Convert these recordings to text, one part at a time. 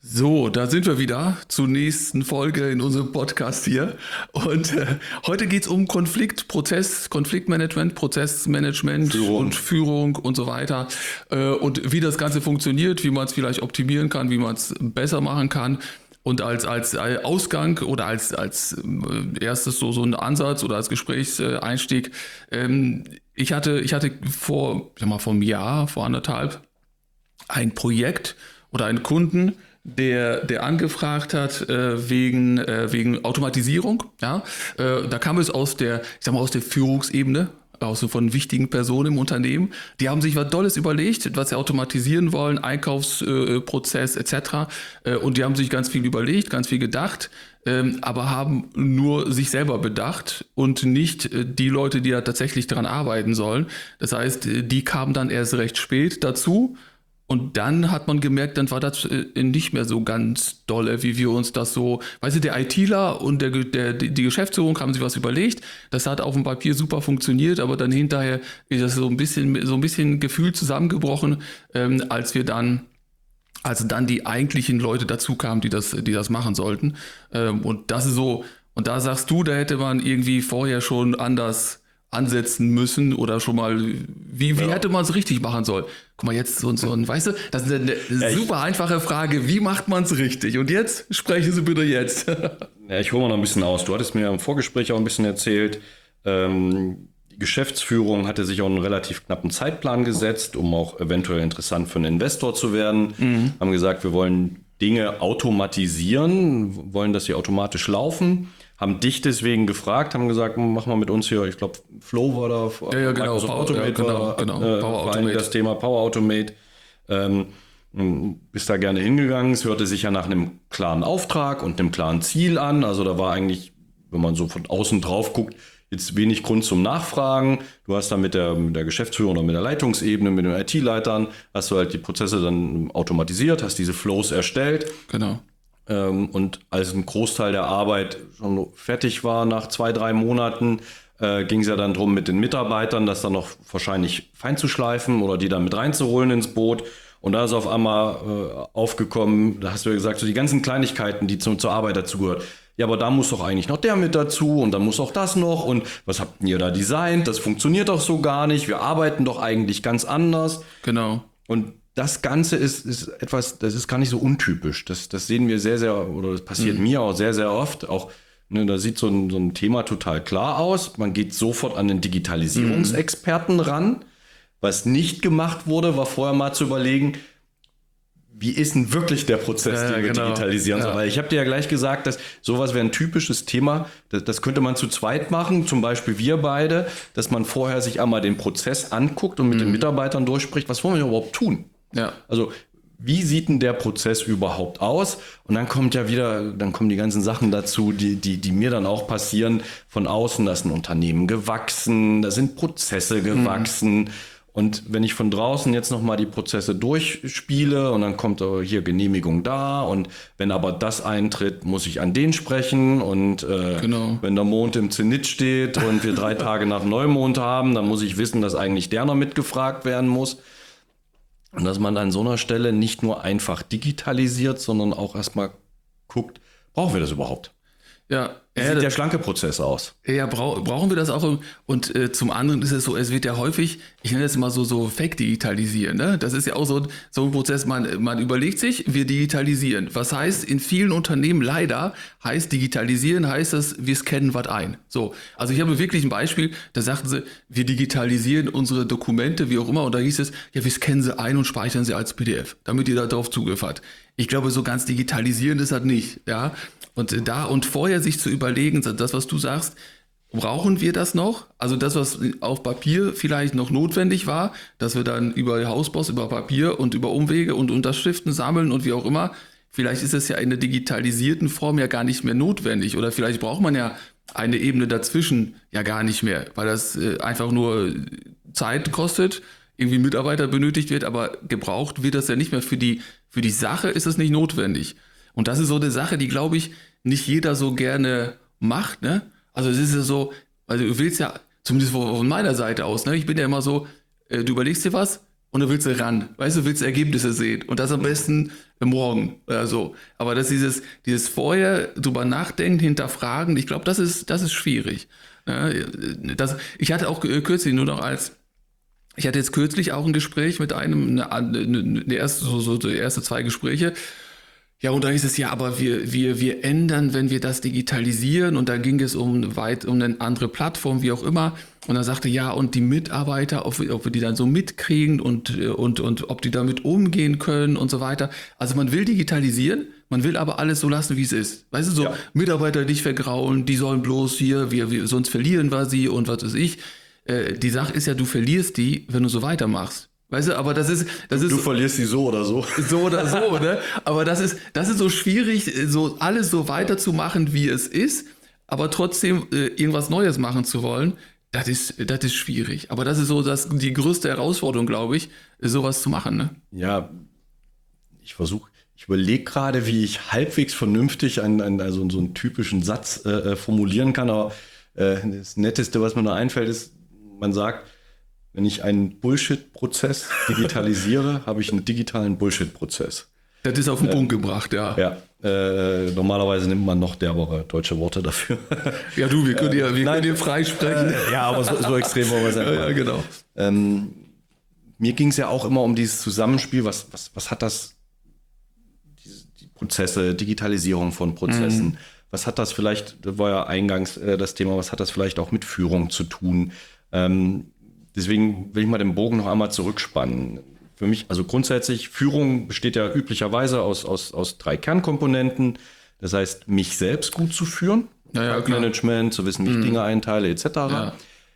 So, da sind wir wieder zur nächsten Folge in unserem Podcast hier. Und heute geht es um Konfliktmanagement, Prozessmanagement und Führung und so weiter. Und wie das Ganze funktioniert, wie man es vielleicht optimieren kann, wie man es besser machen kann. Und als Ausgang oder als erstes so ein Ansatz oder als Gesprächseinstieg, ich hatte vor einem Jahr, vor anderthalb, ein Projekt oder einen Kunden, der angefragt hat wegen Automatisierung. Ja? Da kam es aus der Führungsebene, also von wichtigen Personen im Unternehmen. Die haben sich was Tolles überlegt, was sie automatisieren wollen, Einkaufsprozess etc. Und die haben sich ganz viel überlegt, ganz viel gedacht, aber haben nur sich selber bedacht und nicht die Leute, die da tatsächlich dran arbeiten sollen. Das heißt, die kamen dann erst recht spät dazu. Und dann hat man gemerkt, dann war das nicht mehr so ganz dolle, wie wir uns das so, weißt du, der ITler und die Geschäftsführung haben sich was überlegt. Das hat auf dem Papier super funktioniert, aber dann hinterher ist das so ein bisschen Gefühl zusammengebrochen, als dann die eigentlichen Leute dazu kamen, die das machen sollten. Und das ist so, und da sagst du, da hätte man irgendwie vorher schon anders ansetzen müssen oder schon mal, wie hätte man es richtig machen sollen? Guck mal, jetzt so ein, weißt du, das ist eine super einfache Frage, wie macht man es richtig? Und jetzt, sprechen Sie bitte jetzt. Ja, ich hole mal noch ein bisschen aus. Du hattest mir im Vorgespräch auch ein bisschen erzählt, die Geschäftsführung hatte sich auch einen relativ knappen Zeitplan gesetzt, um auch eventuell interessant für einen Investor zu werden. Haben gesagt, wir wollen Dinge automatisieren, wollen, dass sie automatisch laufen. Haben dich deswegen gefragt, haben gesagt, mach mal mit uns hier, ich glaube, Flow war da, ja, genau, Microsoft Automate Power war Automate. das Thema Power Automate. Bist da gerne hingegangen. Es hörte sich ja nach einem klaren Auftrag und einem klaren Ziel an. Also da war eigentlich, wenn man so von außen drauf guckt, jetzt wenig Grund zum Nachfragen. Du hast dann mit der Geschäftsführung oder mit der Leitungsebene, mit den IT-Leitern, hast du halt die Prozesse dann automatisiert, hast diese Flows erstellt. Genau. Und als ein Großteil der Arbeit schon fertig war, nach 2-3 Monaten, ging es ja dann darum, mit den Mitarbeitern das dann noch wahrscheinlich fein zu schleifen oder die dann mit reinzuholen ins Boot. Und da ist auf einmal aufgekommen, da hast du ja gesagt, so die ganzen Kleinigkeiten, die zur Arbeit dazugehört. Ja, aber da muss doch eigentlich noch der mit dazu und dann muss auch das noch. Und was habt ihr da designt? Das funktioniert doch so gar nicht. Wir arbeiten doch eigentlich ganz anders. Genau. Und das Ganze ist etwas, das ist gar nicht so untypisch. Das sehen wir sehr, sehr, oder das passiert mir auch sehr, sehr oft. Auch, ne, da sieht so ein Thema total klar aus. Man geht sofort an den Digitalisierungsexperten ran. Was nicht gemacht wurde, war vorher mal zu überlegen, wie ist denn wirklich der Prozess, den wir digitalisieren sollen? Weil ich habe dir ja gleich gesagt, dass sowas wäre ein typisches Thema. Das könnte man zu zweit machen, zum Beispiel wir beide, dass man vorher sich einmal den Prozess anguckt und mit den Mitarbeitern durchspricht, was wollen wir überhaupt tun? Ja. Also wie sieht denn der Prozess überhaupt aus? Und dann kommen die ganzen Sachen dazu, die mir dann auch passieren von außen. Da ist ein Unternehmen gewachsen, da sind Prozesse gewachsen. Und wenn ich von draußen jetzt nochmal die Prozesse durchspiele und dann kommt hier Genehmigung da und wenn aber das eintritt, muss ich an den sprechen und wenn der Mond im Zenit steht und wir 3 Tage nach Neumond haben, dann muss ich wissen, dass eigentlich der noch mitgefragt werden muss. Und dass man an so einer Stelle nicht nur einfach digitalisiert, sondern auch erstmal guckt, brauchen wir das überhaupt? Ja, Wie sieht der schlanke Prozess aus? Ja, brauchen wir das auch? Und zum anderen ist es so, es wird ja häufig, ich nenne das immer so Fake-Digitalisieren. Ne? Das ist ja auch so ein Prozess, man überlegt sich, wir digitalisieren. Was heißt, in vielen Unternehmen leider heißt digitalisieren, heißt das, wir scannen was ein. So, also ich habe wirklich ein Beispiel, da sagten sie, wir digitalisieren unsere Dokumente, wie auch immer, und da hieß es, ja, wir scannen sie ein und speichern sie als PDF, damit ihr da drauf Zugriff habt. Ich glaube, so ganz digitalisieren ist das nicht, ja. Und vorher sich zu überlegen, das, was du sagst, brauchen wir das noch? Also das, was auf Papier vielleicht noch notwendig war, dass wir dann über Hausboss, über Papier und über Umwege und Unterschriften sammeln und wie auch immer, vielleicht ist es ja in der digitalisierten Form ja gar nicht mehr notwendig oder vielleicht braucht man ja eine Ebene dazwischen ja gar nicht mehr, weil das einfach nur Zeit kostet, irgendwie Mitarbeiter benötigt wird, aber gebraucht wird das ja nicht mehr. Für die Sache ist es nicht notwendig. Und das ist so eine Sache, die, glaube ich, nicht jeder so gerne macht, ne? Also es ist ja so, also du willst ja, zumindest von meiner Seite aus, ne? Ich bin ja immer so, du überlegst dir was und du willst ran, weißt du, willst Ergebnisse sehen und das am besten morgen oder so. Aber dass dieses vorher drüber nachdenken, hinterfragen, ich glaube, das ist schwierig. Ja, ich hatte auch kürzlich ich hatte jetzt kürzlich auch ein Gespräch mit einem, die erste 2 Gespräche. Ja, und dann ist es ja, aber wir ändern, wenn wir das digitalisieren, und da ging es um eine andere Plattform, wie auch immer. Und er sagte, ja, und die Mitarbeiter, ob wir die dann so mitkriegen und ob die damit umgehen können und so weiter. Also man will digitalisieren, man will aber alles so lassen, wie es ist. Weißt du, so Mitarbeiter nicht vergraulen, die sollen bloß hier, sonst verlieren wir sie und was weiß ich. Die Sache ist ja, du verlierst die, wenn du so weitermachst. Weißt du, aber das ist. Du verlierst sie so oder so. So oder so, ne? Aber das ist so schwierig, so alles so weiterzumachen, wie es ist, aber trotzdem irgendwas Neues machen zu wollen. Das ist schwierig. Aber das ist so die größte Herausforderung, glaube ich, sowas zu machen, ne? Ja, ich überlege gerade, wie ich halbwegs vernünftig so einen typischen Satz formulieren kann. Aber das Netteste, was mir da einfällt, ist, man sagt, wenn ich einen Bullshit-Prozess digitalisiere, habe ich einen digitalen Bullshit-Prozess. Das ist auf den Punkt gebracht, ja. Ja, normalerweise nimmt man noch derbere deutsche Worte dafür. Ja, du, wir können dir freisprechen. Ja, aber so extrem wollen wir es einfach. Ja, genau. Mir ging es ja auch immer um dieses Zusammenspiel. Was hat das, die Prozesse, Digitalisierung von Prozessen, was hat das vielleicht, das war ja eingangs das Thema, was hat das vielleicht auch mit Führung zu tun? Deswegen will ich mal den Bogen noch einmal zurückspannen. Für mich, also grundsätzlich, Führung besteht ja üblicherweise aus 3 Kernkomponenten. Das heißt, mich selbst gut zu führen, Management, zu wissen, wie ich Dinge einteile, etc. Ja.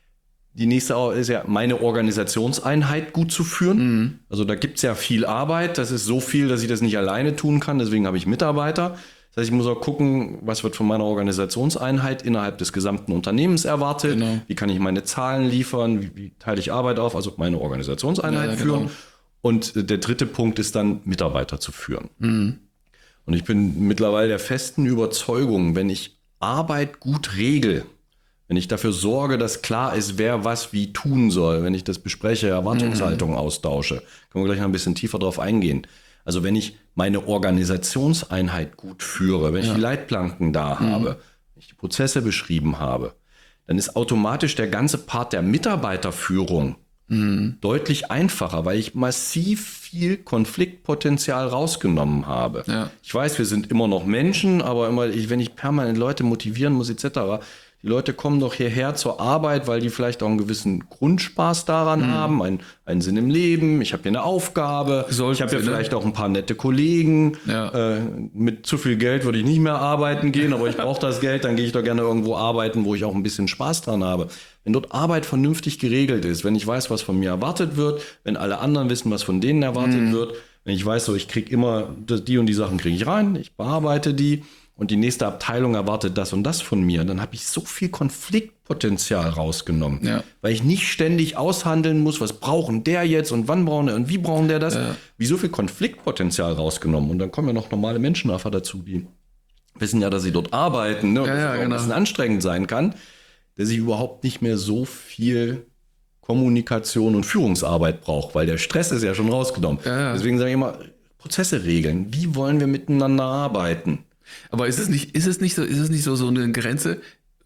Die nächste ist ja, meine Organisationseinheit gut zu führen. Also da gibt es ja viel Arbeit. Das ist so viel, dass ich das nicht alleine tun kann. Deswegen habe ich Mitarbeiter. Das heißt, ich muss auch gucken, was wird von meiner Organisationseinheit innerhalb des gesamten Unternehmens erwartet. Genau. Wie kann ich meine Zahlen liefern? Wie teile ich Arbeit auf? Also meine Organisationseinheit führen. Genau. Und der dritte Punkt ist dann, Mitarbeiter zu führen. Und ich bin mittlerweile der festen Überzeugung, wenn ich Arbeit gut regel, wenn ich dafür sorge, dass klar ist, wer was wie tun soll, wenn ich das bespreche, Erwartungshaltungen austausche, können wir gleich noch ein bisschen tiefer drauf eingehen. Also wenn ich meine Organisationseinheit gut führe, wenn ich die Leitplanken da habe, wenn ich die Prozesse beschrieben habe, dann ist automatisch der ganze Part der Mitarbeiterführung deutlich einfacher, weil ich massiv viel Konfliktpotenzial rausgenommen habe. Ja. Ich weiß, wir sind immer noch Menschen, aber wenn ich permanent Leute motivieren muss etc., die Leute kommen doch hierher zur Arbeit, weil die vielleicht auch einen gewissen Grundspaß daran haben, einen Sinn im Leben, ich habe hier eine Aufgabe, ich habe ja vielleicht auch ein paar nette Kollegen. Ja. Mit zu viel Geld würde ich nicht mehr arbeiten gehen, aber ich brauche das Geld, dann gehe ich doch gerne irgendwo arbeiten, wo ich auch ein bisschen Spaß dran habe. Wenn dort Arbeit vernünftig geregelt ist, wenn ich weiß, was von mir erwartet wird, wenn alle anderen wissen, was von denen erwartet wird, wenn ich weiß, so ich kriege immer die und die Sachen kriege ich rein, ich bearbeite die, und die nächste Abteilung erwartet das und das von mir, dann habe ich so viel Konfliktpotenzial rausgenommen, weil ich nicht ständig aushandeln muss, was brauchen der jetzt und wann brauchen der und wie brauchen der das, wie so viel Konfliktpotenzial rausgenommen. Und dann kommen ja noch normale Menschen einfach dazu, die wissen ja, dass sie dort arbeiten, ne, und dass es auch ein bisschen anstrengend sein kann, dass ich überhaupt nicht mehr so viel Kommunikation und Führungsarbeit braucht, weil der Stress ist ja schon rausgenommen. Deswegen sage ich immer, Prozesse regeln, wie wollen wir miteinander arbeiten? Aber ist es nicht so eine Grenze,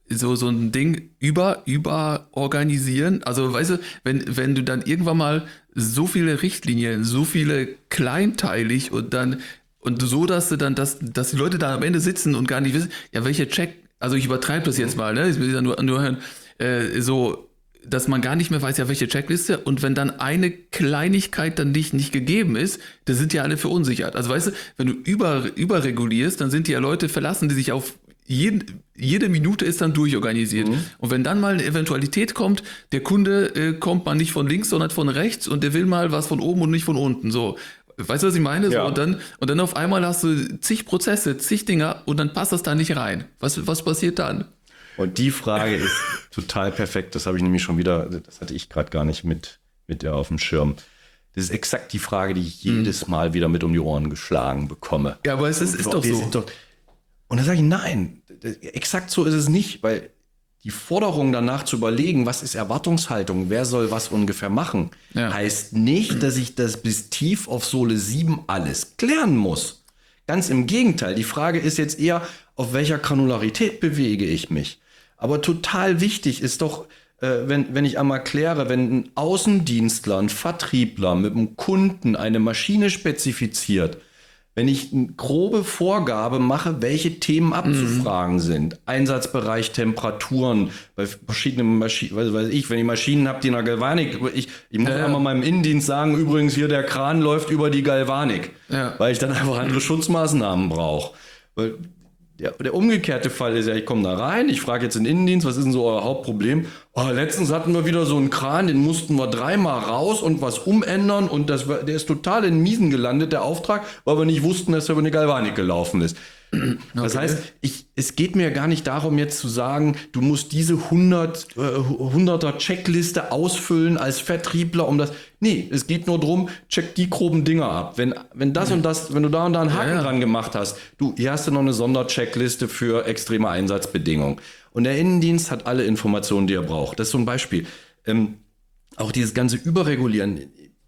so ein Ding über organisieren? Also weißt du, wenn du dann irgendwann mal so viele Richtlinien, so viele kleinteilig und so, dass die Leute da am Ende sitzen und gar nicht wissen, ja, welcher Check, also ich übertreibe das jetzt mal, ne? Ich will ja nur hören, so, dass man gar nicht mehr weiß, ja, welche Checkliste, und wenn dann eine Kleinigkeit dann nicht gegeben ist, da sind ja alle verunsichert. Also weißt du, wenn du überregulierst, dann sind die ja Leute verlassen, die sich auf jede Minute ist dann durchorganisiert. Und wenn dann mal eine Eventualität kommt, der Kunde kommt mal nicht von links, sondern von rechts, und der will mal was von oben und nicht von unten. So. Weißt du, was ich meine? Ja. So, und dann auf einmal hast du zig Prozesse, zig Dinger, und dann passt das da nicht rein. Was passiert dann? Und die Frage ist total perfekt. Das habe ich nämlich schon wieder, das hatte ich gerade gar nicht mit der auf dem Schirm. Das ist exakt die Frage, die ich jedes Mal wieder mit um die Ohren geschlagen bekomme. Ja, aber es ist doch so. Und dann sage ich, nein, exakt so ist es nicht, weil die Forderung danach zu überlegen, was ist Erwartungshaltung, wer soll was ungefähr machen, heißt nicht, dass ich das bis tief auf Sohle 7 alles klären muss. Ganz im Gegenteil, die Frage ist jetzt eher, auf welcher Granularität bewege ich mich. Aber total wichtig ist doch, wenn ich einmal kläre, wenn ein Außendienstler, ein Vertriebler mit einem Kunden eine Maschine spezifiziert, wenn ich eine grobe Vorgabe mache, welche Themen abzufragen sind, Einsatzbereich, Temperaturen, bei verschiedenen Maschinen, weiß ich, wenn ich Maschinen habe, die in der Galvanik, ich muss einmal meinem Innendienst sagen, übrigens hier der Kran läuft über die Galvanik, weil ich dann einfach andere Schutzmaßnahmen brauche. Weil der umgekehrte Fall ist ja, ich komme da rein, ich frage jetzt den Innendienst, was ist denn so euer Hauptproblem? Oh, letztens hatten wir wieder so einen Kran, den mussten wir 3-mal raus und was umändern und der ist total in Miesen gelandet, der Auftrag, weil wir nicht wussten, dass er über eine Galvanik gelaufen ist. Das heißt, es geht mir gar nicht darum, jetzt zu sagen, du musst diese 100er Checkliste ausfüllen als Vertriebler, Nee, es geht nur darum, check die groben Dinger ab. Wenn das und das, wenn du da und da einen Haken dran gemacht hast, hier hast du noch eine Sondercheckliste für extreme Einsatzbedingungen. Und der Innendienst hat alle Informationen, die er braucht. Das ist so ein Beispiel. Auch dieses ganze Überregulieren.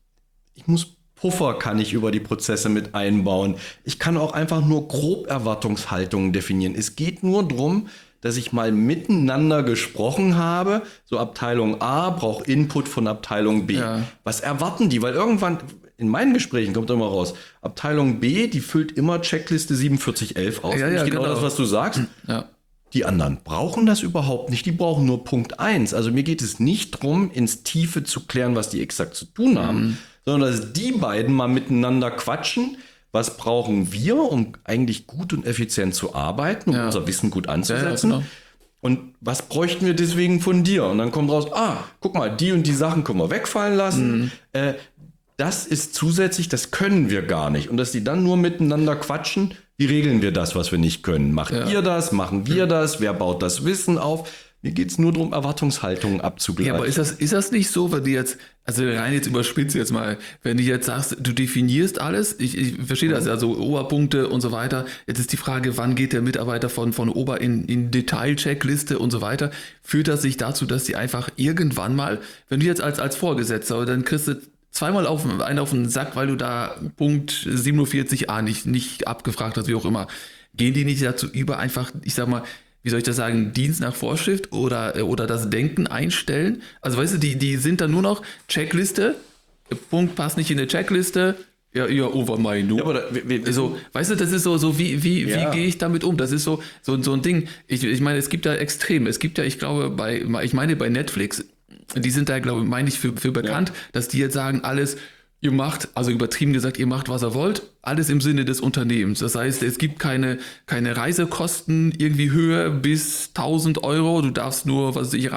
Puffer kann ich über die Prozesse mit einbauen. Ich kann auch einfach nur grob Erwartungshaltungen definieren. Es geht nur darum, dass ich mal miteinander gesprochen habe. So Abteilung A braucht Input von Abteilung B. Ja. Was erwarten die? Weil irgendwann, in meinen Gesprächen kommt immer raus, Abteilung B, die füllt immer Checkliste 4711 aus. Genau das, was du sagst. Ja. Die anderen brauchen das überhaupt nicht. Die brauchen nur Punkt 1. Also mir geht es nicht darum, ins Tiefe zu klären, was die exakt zu tun haben, sondern dass die beiden mal miteinander quatschen. Was brauchen wir, um eigentlich gut und effizient zu arbeiten, um unser Wissen gut anzusetzen? Ja, genau. Und was bräuchten wir deswegen von dir? Und dann kommt raus, guck mal, die und die Sachen können wir wegfallen lassen. Das ist zusätzlich, das können wir gar nicht. Und dass die dann nur miteinander quatschen, wie regeln wir das, was wir nicht können? Macht ihr das? Machen wir das? Wer baut das Wissen auf? Mir geht es nur darum, Erwartungshaltungen abzugleichen. Ja, aber ist das nicht so, wenn du jetzt, also rein jetzt überspitzt jetzt mal, wenn du jetzt sagst, du definierst alles, ich verstehe das, also Oberpunkte und so weiter, jetzt ist die Frage, wann geht der Mitarbeiter von Ober in Detail-Checkliste und so weiter, führt das sich dazu, dass die einfach irgendwann mal, wenn du jetzt als Vorgesetzter, dann kriegst du zweimal einen auf den Sack, weil du da Punkt 47a nicht abgefragt hast, wie auch immer, gehen die nicht dazu über, einfach, ich sag mal, wie soll ich das sagen, Dienst nach Vorschrift oder das Denken einstellen? Also weißt du, die sind dann nur noch Checkliste, Punkt passt nicht in der Checkliste, over my no. Ja, aber so, weißt du, das ist so wie gehe ich damit um? Das ist so ein Ding. Ich meine, es gibt da Extreme. Es gibt ja, ich glaube, bei Netflix, die sind da, glaube ich, für bekannt, dass die jetzt sagen, alles, ihr macht, also übertrieben gesagt, ihr macht, was ihr wollt, alles im Sinne des Unternehmens. Das heißt, es gibt keine Reisekosten irgendwie höher bis 1.000 €. Du darfst nur,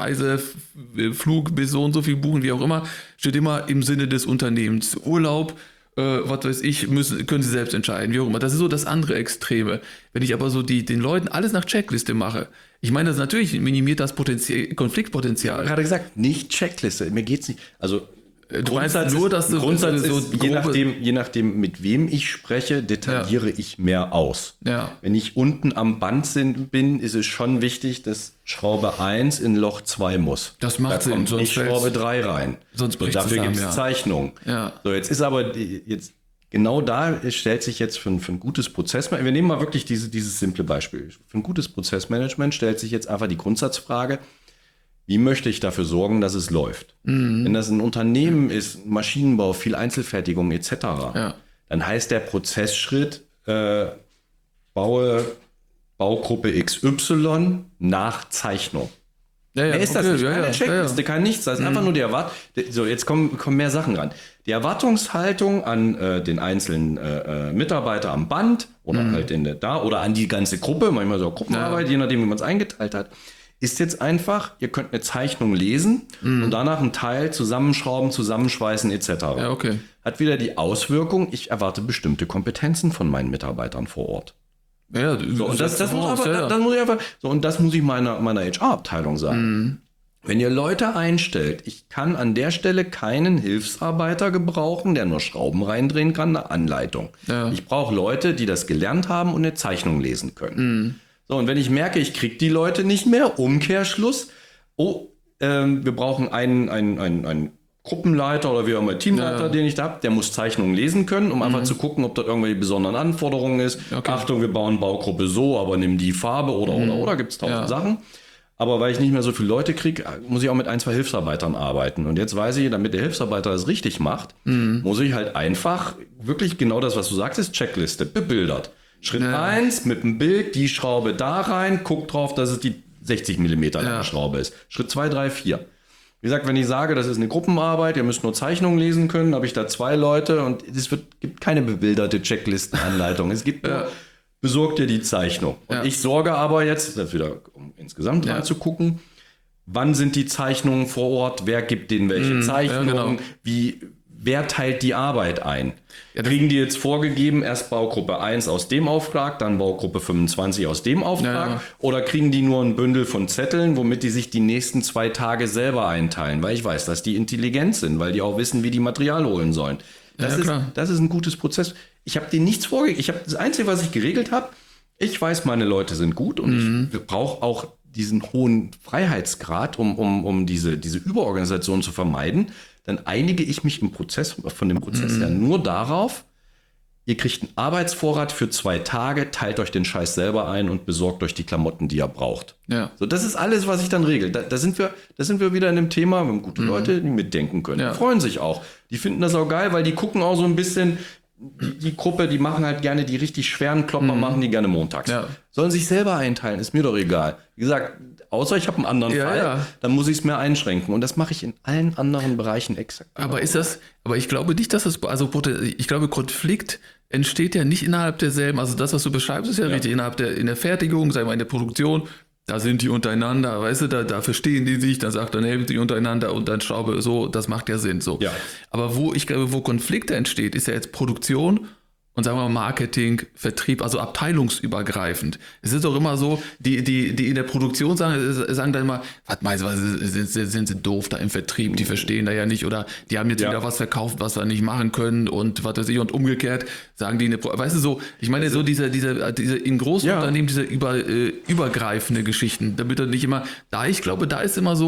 Flug bis so und so viel buchen, wie auch immer. Steht immer im Sinne des Unternehmens. Urlaub, was weiß ich, können sie selbst entscheiden, wie auch immer. Das ist so das andere Extreme. Wenn ich aber so den Leuten alles nach Checkliste mache, ich meine, das natürlich minimiert das Konfliktpotenzial. Ich habe gerade gesagt, nicht Checkliste. Mir geht's nicht. Also du meinst nur, dass du Grundsatz ist, je nachdem, mit wem ich spreche, detailliere ich mehr aus. Ja. Wenn ich unten am Band bin, ist es schon wichtig, dass Schraube 1 in Loch 2 muss. Das macht Sinn. Kommt nicht Schraube 3 rein. Sonst bricht es zusammen. Dafür gibt es Zeichnungen. Ja. So, jetzt ist aber genau da stellt sich jetzt für ein gutes Prozessmanagement, wir nehmen mal wirklich dieses simple Beispiel. Für ein gutes Prozessmanagement stellt sich jetzt einfach die Grundsatzfrage, wie möchte ich dafür sorgen, dass es läuft? Wenn das ein Unternehmen ist, Maschinenbau, viel Einzelfertigung etc., dann heißt der Prozessschritt, baue Baugruppe XY nach Zeichnung. Mehr ist das nicht. Keine Checkliste, kein nichts. Das ist einfach nur die Erwartung. So, jetzt kommen mehr Sachen ran. Die Erwartungshaltung an den einzelnen Mitarbeiter am Band oder halt oder an die ganze Gruppe, manchmal so Gruppenarbeit, je nachdem, wie man es eingeteilt hat, ist jetzt einfach, ihr könnt eine Zeichnung lesen und danach einen Teil zusammenschrauben, zusammenschweißen etc. Ja, okay. Hat wieder die Auswirkung, ich erwarte bestimmte Kompetenzen von meinen Mitarbeitern vor Ort. Ja, und das muss ich meiner HR-Abteilung sagen. Wenn ihr Leute einstellt, ich kann an der Stelle keinen Hilfsarbeiter gebrauchen, der nur Schrauben reindrehen kann, eine Anleitung. Ja. Ich brauche Leute, die das gelernt haben und eine Zeichnung lesen können. So, und wenn ich merke, ich kriege die Leute nicht mehr, Umkehrschluss, wir brauchen einen Gruppenleiter oder wie auch immer, Teamleiter, den ich da habe, der muss Zeichnungen lesen können, um einfach zu gucken, ob dort irgendwelche besonderen Anforderungen ist. Okay. Achtung, wir bauen Baugruppe so, aber nimm die Farbe oder, gibt es 1000 Sachen. Aber weil ich nicht mehr so viele Leute kriege, muss ich auch mit 1, 2 Hilfsarbeitern arbeiten. Und jetzt weiß ich, damit der Hilfsarbeiter das richtig macht, muss ich halt einfach wirklich genau das, was du sagtest, Checkliste, bebildert. Schritt 1 mit dem Bild, die Schraube da rein, guck drauf, dass es die 60 mm lange Schraube ist. Schritt 2, 3, 4. Wie gesagt, wenn ich sage, das ist eine Gruppenarbeit, ihr müsst nur Zeichnungen lesen können, habe ich da 2 Leute und gibt keine bebilderte Checklistenanleitung. Es gibt nur, besorgt ihr die Zeichnung. Und ich sorge aber jetzt, das wieder, um insgesamt mal zu gucken, wann sind die Zeichnungen vor Ort, wer gibt denen welche Zeichnungen, wer teilt die Arbeit ein? Kriegen die jetzt vorgegeben, erst Baugruppe 1 aus dem Auftrag, dann Baugruppe 25 aus dem Auftrag? Oder kriegen die nur ein Bündel von Zetteln, womit die sich die nächsten 2 Tage selber einteilen? Weil ich weiß, dass die intelligent sind, weil die auch wissen, wie die Material holen sollen. Das ist ein gutes Prozess. Ich habe denen nichts vorgegeben. Das Einzige, was ich geregelt habe, ich weiß, meine Leute sind gut und ich brauche auch diesen hohen Freiheitsgrad, um diese Überorganisation zu vermeiden. Dann einige ich mich von dem Prozess her nur darauf, ihr kriegt einen Arbeitsvorrat für 2 Tage, teilt euch den Scheiß selber ein und besorgt euch die Klamotten, die ihr braucht. Ja. So, das ist alles, was ich dann regel. Da sind wir wieder in dem Thema, wir haben gute Leute, die mitdenken können. Die freuen sich auch. Die finden das auch geil, weil die gucken auch so ein bisschen, die Gruppe, die machen halt gerne die richtig schweren Klopper, machen die gerne montags. Ja. Sollen sich selber einteilen, ist mir doch egal. Wie gesagt, außer ich habe einen anderen Fall, dann muss ich es mir einschränken. Und das mache ich in allen anderen Bereichen exakt. Aber ich glaube nicht, dass ich glaube, Konflikt entsteht ja nicht innerhalb derselben, also das, was du beschreibst, ist ja richtig, in der Fertigung, sagen wir in der Produktion, da sind die untereinander, weißt du, da verstehen die sich, dann sagt dann helfen die untereinander und dann Schraube so, das macht ja Sinn, so. Ja. Aber wo Konflikte entsteht, ist ja jetzt Produktion und sagen wir mal Marketing, Vertrieb, also abteilungsübergreifend. Es ist doch immer so, die in der Produktion sagen dann immer, was meinst du, sind sie doof da im Vertrieb, die verstehen da ja nicht oder die haben jetzt wieder was verkauft, was wir nicht machen können und was weiß ich und umgekehrt sagen die, weißt du so, ich meine so diese in großen Unternehmen, diese übergreifende Geschichten, damit er nicht immer, ich glaube, da ist immer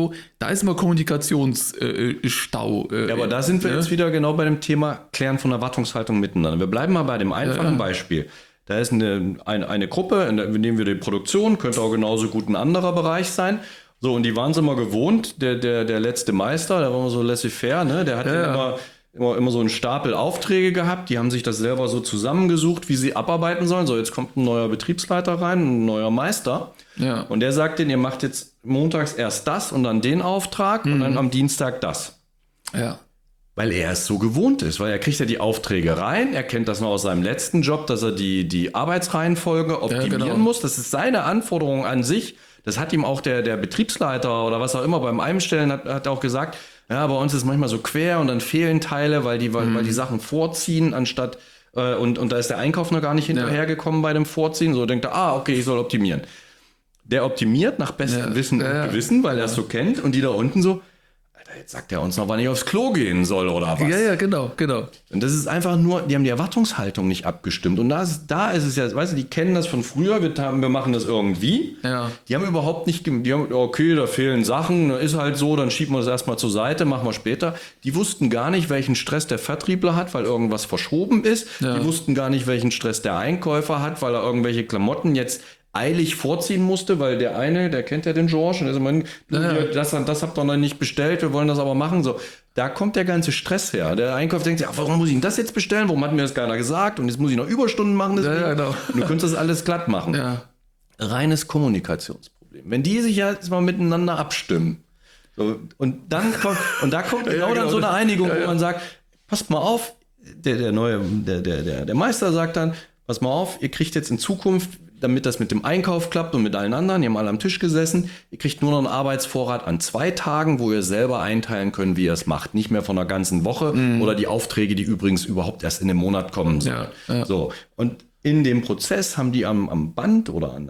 Kommunikationsstau. Aber da sind wir jetzt wieder genau bei dem Thema Klären von Erwartungshaltung miteinander. Wir bleiben mal bei dem einfachen Beispiel. Da ist eine Gruppe, in der nehmen wir die Produktion, könnte auch genauso gut ein anderer Bereich sein. So, und die waren es immer gewohnt, der letzte Meister, der war immer so laissez-faire, ne? Der hat immer so einen Stapel Aufträge gehabt, die haben sich das selber so zusammengesucht, wie sie abarbeiten sollen. So, jetzt kommt ein neuer Betriebsleiter rein, ein neuer Meister. Ja. Und der sagt denen, ihr macht jetzt montags erst das und dann den Auftrag und dann am Dienstag das. Ja. Weil er es so gewohnt ist, weil er kriegt ja die Aufträge rein, er kennt das noch aus seinem letzten Job, dass er die Arbeitsreihenfolge optimieren muss. Das ist seine Anforderung an sich. Das hat ihm auch der Betriebsleiter oder was auch immer beim Einstellen hat auch gesagt, ja, bei uns ist manchmal so quer und dann fehlen Teile, weil die Sachen vorziehen, anstatt und da ist der Einkauf noch gar nicht hinterhergekommen bei dem Vorziehen. So denkt er, okay, ich soll optimieren. Der optimiert nach bestem Wissen und Gewissen, weil er es so kennt und die da unten so, jetzt sagt er uns noch, wann ich aufs Klo gehen soll oder was. Ja, genau. Und das ist einfach nur, die haben die Erwartungshaltung nicht abgestimmt. Und da ist es ja, weißt du, die kennen das von früher, wir machen das irgendwie. Ja. Die haben überhaupt nicht, okay, da fehlen Sachen, ist halt so, dann schieben wir das erstmal zur Seite, machen wir später. Die wussten gar nicht, welchen Stress der Vertriebler hat, weil irgendwas verschoben ist. Ja. Die wussten gar nicht, welchen Stress der Einkäufer hat, weil er irgendwelche Klamotten jetzt eilig vorziehen musste, weil der kennt ja den George und das habt ihr noch nicht bestellt, wir wollen das aber machen. So, da kommt der ganze Stress her. Der Einkäufer denkt sich, warum muss ich denn das jetzt bestellen? Warum hat mir das keiner gesagt? Und jetzt muss ich noch Überstunden machen. Genau. Und du könntest das alles glatt machen. Ja. Reines Kommunikationsproblem. Wenn die sich jetzt mal miteinander abstimmen so, und da kommt dann so eine Einigung, wo man sagt, passt mal auf, der Meister sagt dann, pass mal auf, ihr kriegt jetzt in Zukunft, damit das mit dem Einkauf klappt und mit allen anderen, die haben alle am Tisch gesessen, ihr kriegt nur noch einen Arbeitsvorrat an 2 Tagen, wo ihr selber einteilen könnt, wie ihr es macht. Nicht mehr von einer ganzen Woche oder die Aufträge, die übrigens überhaupt erst in dem Monat kommen sollen. Ja. So. Und in dem Prozess haben die am Band oder an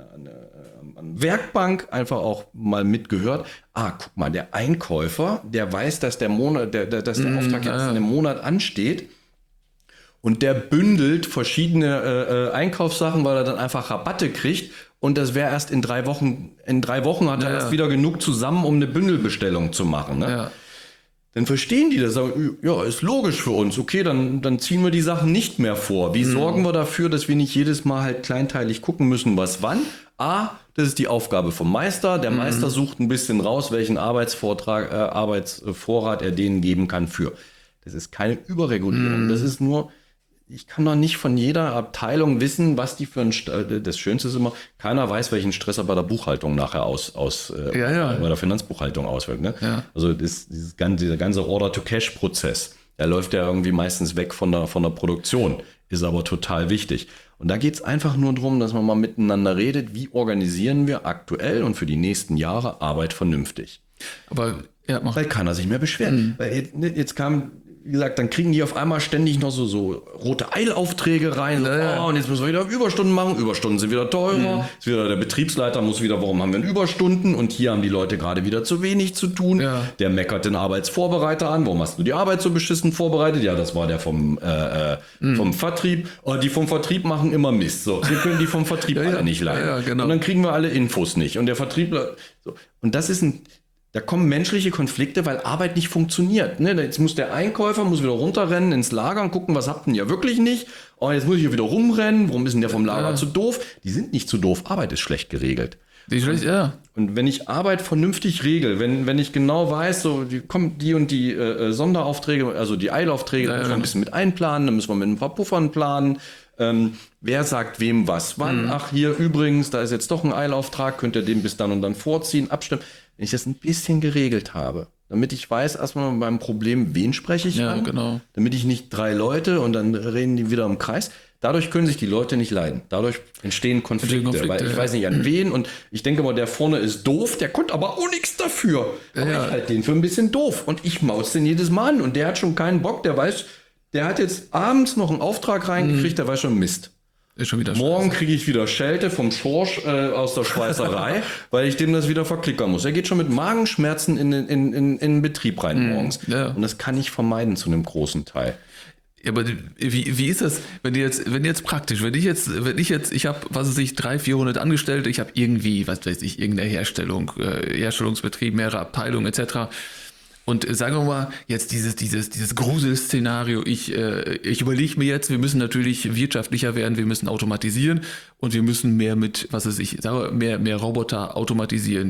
Werkbank einfach auch mal mitgehört, guck mal, der Einkäufer, der weiß, dass der Auftrag jetzt in einem Monat ansteht. und der bündelt verschiedene Einkaufssachen, weil er dann einfach Rabatte kriegt. Und das wäre erst in 3 Wochen. In 3 Wochen hat er erst wieder genug zusammen, um eine Bündelbestellung zu machen. Ne? Ja. Dann verstehen die das, sagen, ja, ist logisch für uns. Okay, dann ziehen wir die Sachen nicht mehr vor. Wie sorgen wir dafür, dass wir nicht jedes Mal halt kleinteilig gucken müssen, was wann? Das ist die Aufgabe vom Meister. Der Meister sucht ein bisschen raus, welchen Arbeitsvorrat er denen geben kann für. Das ist keine Überregulierung. Das ist nur, ich kann doch nicht von jeder Abteilung wissen, was die für das Schönste ist immer, keiner weiß, welchen Stress er bei der Buchhaltung nachher bei der Finanzbuchhaltung auswirkt. Ne? Ja. Also dieser ganze Order-to-Cash-Prozess, der läuft ja irgendwie meistens weg von der Produktion, ist aber total wichtig. Und da geht es einfach nur darum, dass man mal miteinander redet, wie organisieren wir aktuell und für die nächsten Jahre Arbeit vernünftig. Aber weil keiner sich mehr beschwert. Weil jetzt kam, wie gesagt, dann kriegen die auf einmal ständig noch so rote Eilaufträge rein. Und jetzt müssen wir wieder Überstunden machen. Überstunden sind wieder teurer. Ist wieder der Betriebsleiter muss wieder, warum haben wir denn Überstunden? Und hier haben die Leute gerade wieder zu wenig zu tun. Ja. Der meckert den Arbeitsvorbereiter an. Warum hast du die Arbeit so beschissen vorbereitet? Ja, das war der vom Vertrieb. Die vom Vertrieb machen immer Mist. So, wir können die vom Vertrieb alle nicht leiden. Ja, genau. Und dann kriegen wir alle Infos nicht. Und der Vertriebler, so. Und das ist da kommen menschliche Konflikte, weil Arbeit nicht funktioniert. Ne? Jetzt muss der Einkäufer wieder runterrennen ins Lager und gucken, was habt ihr ja wirklich nicht. Oh, jetzt muss ich hier wieder rumrennen. Warum ist denn der vom Lager zu doof? Die sind nicht zu doof. Arbeit ist schlecht geregelt. Und wenn ich Arbeit vernünftig regel, wenn ich genau weiß, so kommen die und die Sonderaufträge, also die Eilaufträge, müssen wir ein bisschen mit einplanen, dann müssen wir mit ein paar Puffern planen. Wer sagt wem was? Wann? Ach, hier übrigens, da ist jetzt doch ein Eilauftrag, könnt ihr den bis dann und dann vorziehen, abstimmen. Wenn ich das ein bisschen geregelt habe, damit ich weiß erstmal beim Problem, wen spreche ich an, genau. Damit ich nicht 3 Leute und dann reden die wieder im Kreis. Dadurch können sich die Leute nicht leiden. Dadurch entstehen Konflikte, weil ich weiß nicht an wen und ich denke mal, der vorne ist doof, der konnte aber auch nichts dafür. Aber ich halte den für ein bisschen doof und ich maus den jedes Mal an und der hat schon keinen Bock, der weiß, der hat jetzt abends noch einen Auftrag reingekriegt, der weiß schon Mist. Ist schon wieder morgen kriege ich wieder Schelte vom Schorsch aus der Schweißerei, weil ich dem das wieder verklickern muss. Er geht schon mit Magenschmerzen in den Betrieb rein morgens. Ja. Und das kann ich vermeiden zu einem großen Teil. Ja, aber wie ist das, wenn jetzt praktisch, wenn ich jetzt, ich habe, 300, 400 Angestellte, ich habe irgendwie, was weiß ich, irgendeine Herstellungsbetrieb, mehrere Abteilungen etc. Und sagen wir mal, jetzt dieses Gruselszenario, ich überlege mir jetzt, wir müssen natürlich wirtschaftlicher werden, wir müssen automatisieren und wir müssen mehr mit, mehr Roboter automatisieren.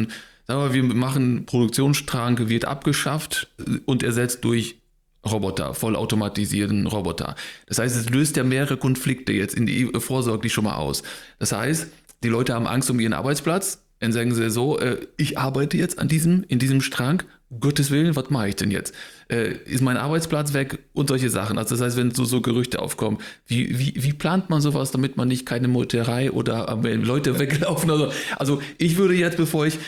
Wir machen Produktionsstrang, wird abgeschafft und ersetzt durch Roboter, vollautomatisierten Roboter. Das heißt, es löst ja mehrere Konflikte jetzt vorsorglich schon mal aus. Das heißt, die Leute haben Angst um ihren Arbeitsplatz, dann sagen sie so, ich arbeite jetzt in diesem Strang, Gottes Willen, was mache ich denn jetzt? Ist mein Arbeitsplatz weg und solche Sachen. Also das heißt, wenn so Gerüchte aufkommen, wie plant man sowas, damit man nicht keine Meuterei oder Leute weglaufen? Also ich würde jetzt,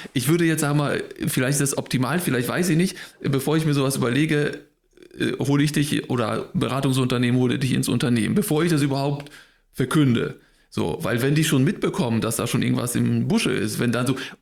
sagen mal, vielleicht ist das optimal, vielleicht weiß ich nicht, bevor ich mir sowas überlege, hole ich dich oder Beratungsunternehmen hole dich ins Unternehmen, bevor ich das überhaupt verkünde. So, weil wenn die schon mitbekommen, dass da schon irgendwas im Busche ist, wenn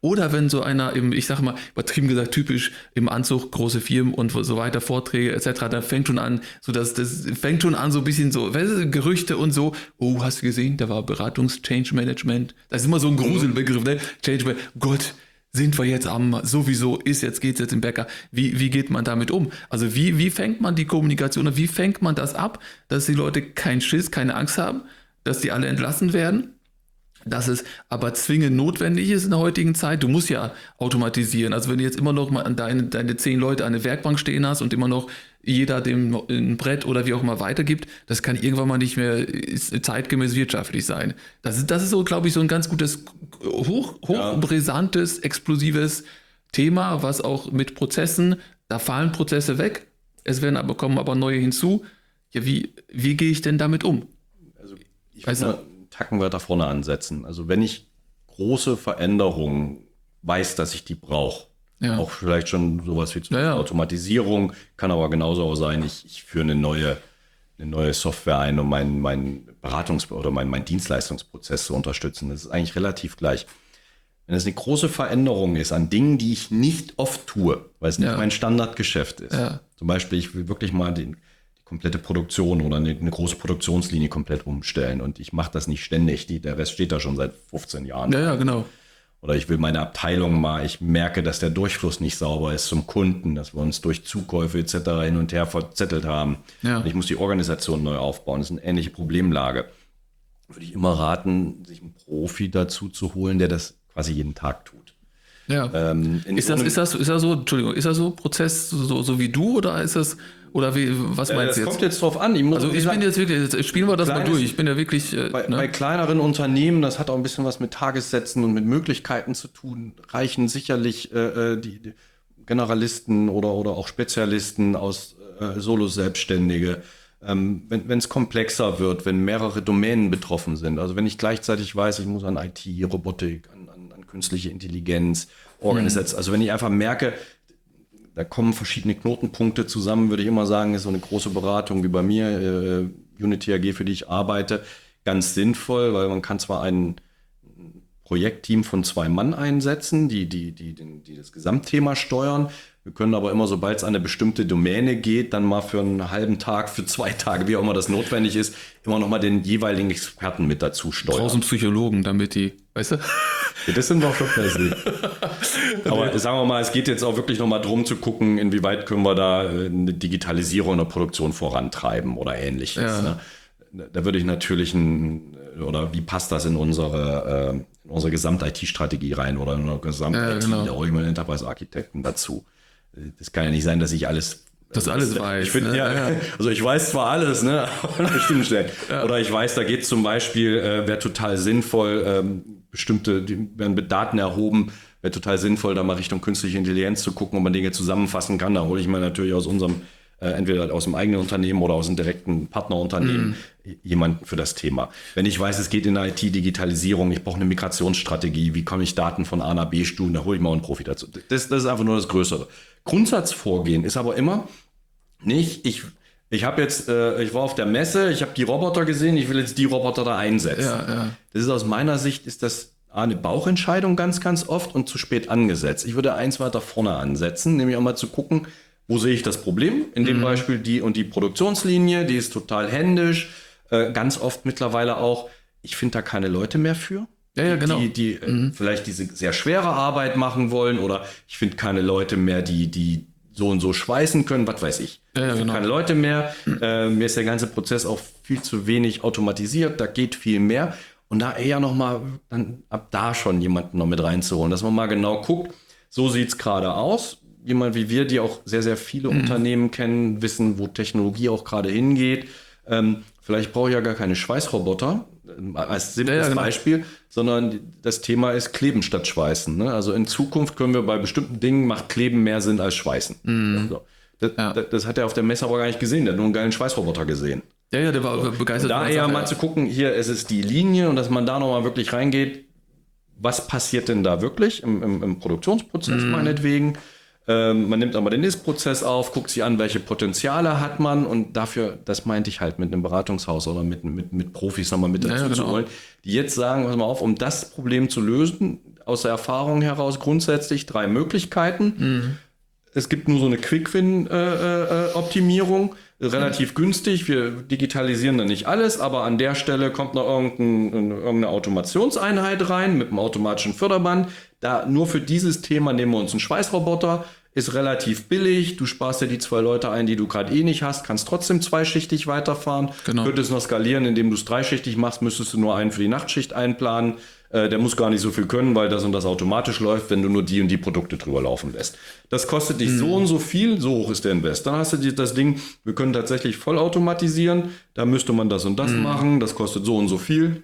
so einer ich sag mal, übertrieben gesagt, typisch im Anzug, große Firmen und so weiter, Vorträge etc., da fängt schon an, das fängt schon an so ein bisschen so, Gerüchte und so, oh, hast du gesehen, da war Change Management, das ist immer so ein Gruselbegriff, ne? Change Management, Gott, sind wir jetzt sowieso geht's jetzt im Bäcker. Wie geht man damit um? Also wie fängt man die Kommunikation, wie fängt man das ab, dass die Leute keinen Schiss, keine Angst haben, dass die alle entlassen werden, dass es aber zwingend notwendig ist in der heutigen Zeit. Du musst ja automatisieren. Also wenn du jetzt immer noch mal deine 10 Leute an der Werkbank stehen hast und immer noch jeder dem ein Brett oder wie auch immer weitergibt, das kann irgendwann mal nicht mehr zeitgemäß wirtschaftlich sein. Das ist so, glaube ich, so ein ganz gutes, hochbrisantes, explosives Thema, was auch mit Prozessen, da fallen Prozesse weg, kommen aber neue hinzu. Ja, wie gehe ich denn damit um? Ich würde einen Tacken weiter vorne ansetzen. Also wenn ich große Veränderungen weiß, dass ich die brauche, auch vielleicht schon sowas wie Automatisierung, kann aber genauso auch sein, ich führe eine neue Software ein, um meinen Beratungs- oder meinen Dienstleistungsprozess zu unterstützen. Das ist eigentlich relativ gleich. Wenn es eine große Veränderung ist an Dingen, die ich nicht oft tue, weil es nicht mein Standardgeschäft ist. Ja. Zum Beispiel, ich will wirklich mal die komplette Produktion oder eine große Produktionslinie komplett umstellen. Und ich mache das nicht ständig. Der Rest steht da schon seit 15 Jahren. Ja, genau. Oder ich will meine Abteilung ich merke, dass der Durchfluss nicht sauber ist zum Kunden, dass wir uns durch Zukäufe etc. hin und her verzettelt haben. Ja. Und ich muss die Organisation neu aufbauen. Das ist eine ähnliche Problemlage. Würde ich immer raten, sich einen Profi dazu zu holen, der das quasi jeden Tag tut. Ja. Ist das so Prozess so wie du oder ist das, oder was meinst du jetzt? Das kommt jetzt drauf an. Ich bin jetzt wirklich, jetzt spielen wir das mal durch. Ich bin ja wirklich. Bei kleineren Unternehmen, das hat auch ein bisschen was mit Tagessätzen und mit Möglichkeiten zu tun, reichen sicherlich die Generalisten oder auch Spezialisten aus Solo-Selbstständige. Wenn es komplexer wird, wenn mehrere Domänen betroffen sind, also wenn ich gleichzeitig weiß, ich muss an IT, Robotik, an künstliche Intelligenz, Organisation, also wenn ich einfach merke, da kommen verschiedene Knotenpunkte zusammen, würde ich immer sagen, ist so eine große Beratung wie bei mir, Unity AG, für die ich arbeite, ganz sinnvoll, weil man kann zwar ein Projektteam von 2 Mann einsetzen, die das Gesamtthema steuern. Wir können aber immer, sobald es an eine bestimmte Domäne geht, dann mal für einen halben Tag, für 2 Tage, wie auch immer das notwendig ist, immer noch mal den jeweiligen Experten mit dazu steuern. Draußen Psychologen, damit die, weißt du? Ja, das sind wir auch schon fest. Aber sagen wir mal, es geht jetzt auch wirklich noch mal drum zu gucken, inwieweit können wir da eine Digitalisierung in der Produktion vorantreiben oder Ähnliches. Ja. Ne? Da würde ich natürlich oder wie passt das in unsere Gesamt-IT-Strategie rein oder in unsere Gesamt-IT, genau. Da hole ich mal einen Enterprise-Architekten dazu. Das kann ja nicht sein, dass ich alles weiß. Ich finde, ne? Also ich weiß zwar alles, ne, an bestimmten Stellen. Ja. Oder ich weiß, da geht es zum Beispiel, wäre total sinnvoll, die werden mit Daten erhoben, wäre total sinnvoll, da mal Richtung künstliche Intelligenz zu gucken, ob man Dinge zusammenfassen kann. Da hole ich mir natürlich aus unserem entweder aus dem eigenen Unternehmen oder aus einem direkten Partnerunternehmen jemanden für das Thema. Wenn ich weiß, es geht in IT-Digitalisierung, ich brauche eine Migrationsstrategie, wie komme ich Daten von A nach B stuhlen, da hole ich mal einen Profi dazu. Das ist einfach nur das Größere. Grundsatzvorgehen ist aber immer nicht, ich war auf der Messe, ich habe die Roboter gesehen, ich will jetzt die Roboter da einsetzen. Ja. Das ist aus meiner Sicht, ist das eine Bauchentscheidung ganz, ganz oft und zu spät angesetzt. Ich würde eins weiter vorne ansetzen, nämlich auch mal zu gucken, wo sehe ich das Problem? In dem Beispiel die und die Produktionslinie, die ist total händisch. Ganz oft mittlerweile auch, ich finde da keine Leute mehr für. Ja, genau. Die vielleicht diese sehr schwere Arbeit machen wollen oder ich finde keine Leute mehr, die so und so schweißen können, was weiß ich. Ja, genau. Keine Leute mehr. Mir ist der ganze Prozess auch viel zu wenig automatisiert, da geht viel mehr. Und da eher nochmal, dann ab da schon jemanden noch mit reinzuholen, dass man mal genau guckt, so sieht es gerade aus. Jemand wie wir, die auch sehr, sehr viele Unternehmen kennen, wissen, wo Technologie auch gerade hingeht. Vielleicht brauche ich ja gar keine Schweißroboter als simples Beispiel, sondern das Thema ist Kleben statt Schweißen. Ne? Also in Zukunft können wir bei bestimmten Dingen, macht Kleben mehr Sinn als Schweißen. Also, das hat er auf der Messe aber gar nicht gesehen, der hat nur einen geilen Schweißroboter gesehen. Ja, der war begeistert. Da eher mal zu gucken, hier ist es die Linie und dass man da nochmal wirklich reingeht, was passiert denn da wirklich im Produktionsprozess meinetwegen. Man nimmt aber den Ist-Prozess auf, guckt sich an, welche Potenziale hat man und dafür, das meinte ich halt mit einem Beratungshaus oder mit Profis nochmal mit dazu zu holen, die jetzt sagen, pass mal auf, um das Problem zu lösen, aus der Erfahrung heraus grundsätzlich 3 Möglichkeiten. Es gibt nur so eine Quick-Win-Optimierung, relativ günstig. Wir digitalisieren da nicht alles, aber an der Stelle kommt noch irgendeine Automationseinheit rein mit einem automatischen Förderband. Da nur für dieses Thema nehmen wir uns einen Schweißroboter, ist relativ billig. Du sparst dir die 2 Leute ein, die du gerade nicht hast, kannst trotzdem zweischichtig weiterfahren. Genau. Könntest noch skalieren, indem du es 3-schichtig machst, müsstest du nur einen für die Nachtschicht einplanen. Der muss gar nicht so viel können, weil das und das automatisch läuft, wenn du nur die und die Produkte drüber laufen lässt. Das kostet dich so und so viel, so hoch ist der Invest. Dann hast du das Ding, wir können tatsächlich vollautomatisieren, da müsste man das und das machen, das kostet so und so viel.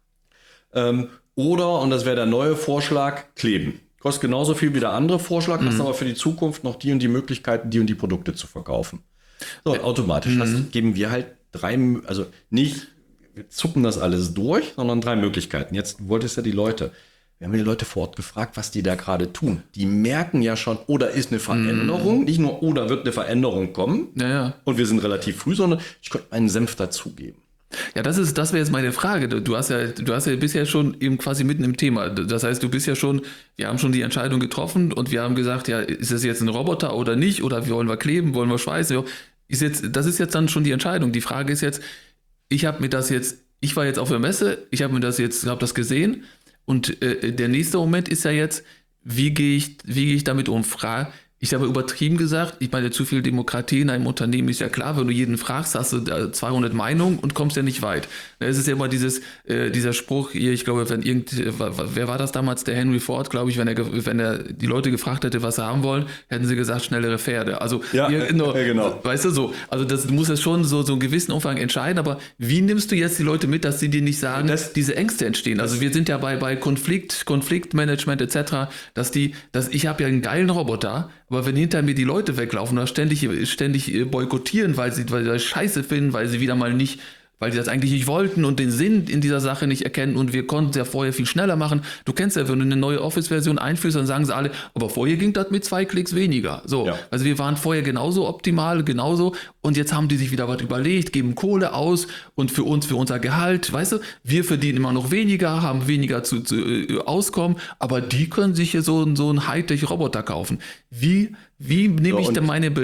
Oder, und das wäre der neue Vorschlag, kleben. Kostet genauso viel wie der andere Vorschlag, hast aber für die Zukunft noch die und die Möglichkeiten, die und die Produkte zu verkaufen. So, automatisch geben wir halt 3, also nicht, wir zucken das alles durch, sondern 3 Möglichkeiten. Jetzt wolltest du ja die Leute. Wir haben die Leute vor Ort gefragt, was die da gerade tun. Die merken ja schon, oder ist eine Veränderung, nicht nur, oder wird eine Veränderung kommen. Und wir sind relativ früh, sondern ich könnte einen Senf dazugeben. Ja, das wäre jetzt meine Frage. Du hast ja bisher schon eben quasi mitten im Thema. Das heißt, wir haben schon die Entscheidung getroffen und wir haben gesagt, ja, ist das jetzt ein Roboter oder nicht? Oder wollen wir kleben, wollen wir schweißen? das ist jetzt dann schon die Entscheidung. Die Frage ist jetzt, ich war jetzt auf der Messe, ich habe das gesehen und der nächste Moment ist ja jetzt, wie gehe ich damit um? Ich habe übertrieben gesagt, ich meine, zu viel Demokratie in einem Unternehmen ist ja klar, wenn du jeden fragst, hast du 200 Meinungen und kommst ja nicht weit. Es ist ja immer dieser Spruch hier, ich glaube, wer war das damals, der Henry Ford, glaube ich, wenn er die Leute gefragt hätte, was sie haben wollen, hätten sie gesagt, schnellere Pferde. Also, genau. Weißt du so, also du musst das schon so einen gewissen Umfang entscheiden, aber wie nimmst du jetzt die Leute mit, dass sie dir nicht sagen, dass diese Ängste entstehen? Also wir sind ja bei Konfliktmanagement etc., dass ich habe ja einen geilen Roboter, aber wenn hinter mir die Leute weglaufen oder ständig boykottieren, weil sie das scheiße finden, weil sie weil sie das eigentlich nicht wollten und den Sinn in dieser Sache nicht erkennen und wir konnten es ja vorher viel schneller machen. Du kennst ja, wenn du eine neue Office-Version einführst, dann sagen sie alle, aber vorher ging das mit 2 Klicks weniger. So, ja. Also wir waren vorher genauso optimal, und jetzt haben die sich wieder was überlegt, geben Kohle aus und für unser Gehalt, weißt du, wir verdienen immer noch weniger, haben weniger zu auskommen, aber die können sich hier so einen Hightech-Roboter kaufen. Wie nehme ich denn meine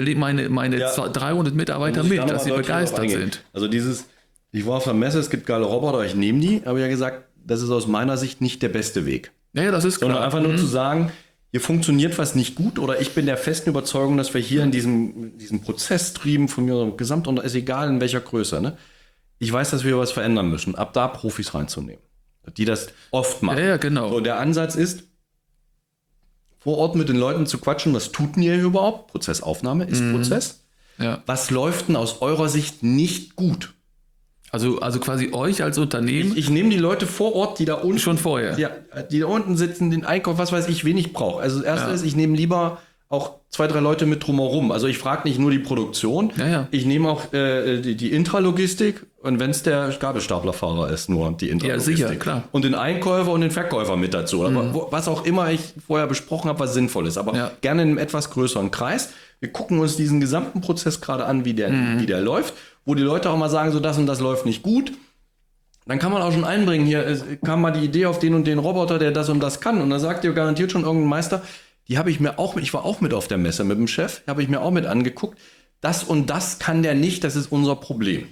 300 Mitarbeiter mit, dass sie begeistert sind? Also ich war auf der Messe, es gibt geile Roboter, ich nehme die, habe ja gesagt, das ist aus meiner Sicht nicht der beste Weg. Ja, das ist klar. Sondern einfach nur zu sagen, hier funktioniert was nicht gut oder ich bin der festen Überzeugung, dass wir hier in diesem Prozess trieben von mir, Gesamtunternehmen, ist egal in welcher Größe, ne? Ich weiß, dass wir was verändern müssen, ab da Profis reinzunehmen, die das oft machen. Ja, genau. So, der Ansatz ist, vor Ort mit den Leuten zu quatschen, was tut denn ihr überhaupt? Prozessaufnahme ist Prozess. Ja. Was läuft denn aus eurer Sicht nicht gut? Also quasi euch als Unternehmen. Ich nehme die Leute vor Ort, die da unten. Schon vorher. Ja, die da unten sitzen, den Einkauf, was weiß ich, wen ich brauche. Also das Erste ist, ich nehme lieber auch 2, 3 Leute mit drumherum. Also ich frage nicht nur die Produktion, ich nehme auch die Intralogistik und wenn es der Gabelstaplerfahrer ist, nur die Intralogistik. Ja, sicher, klar. Und den Einkäufer und den Verkäufer mit dazu. Aber was auch immer ich vorher besprochen habe, was sinnvoll ist. Aber gerne in einem etwas größeren Kreis. Wir gucken uns diesen gesamten Prozess gerade an, wie der läuft, wo die Leute auch mal sagen, so das und das läuft nicht gut. Dann kann man auch schon einbringen, hier kam mal die Idee auf den und den Roboter, der das und das kann. Und dann sagt dir garantiert schon irgendein Meister, ich war auch mit auf der Messe mit dem Chef, habe ich mir auch mit angeguckt. Das und das kann der nicht, das ist unser Problem.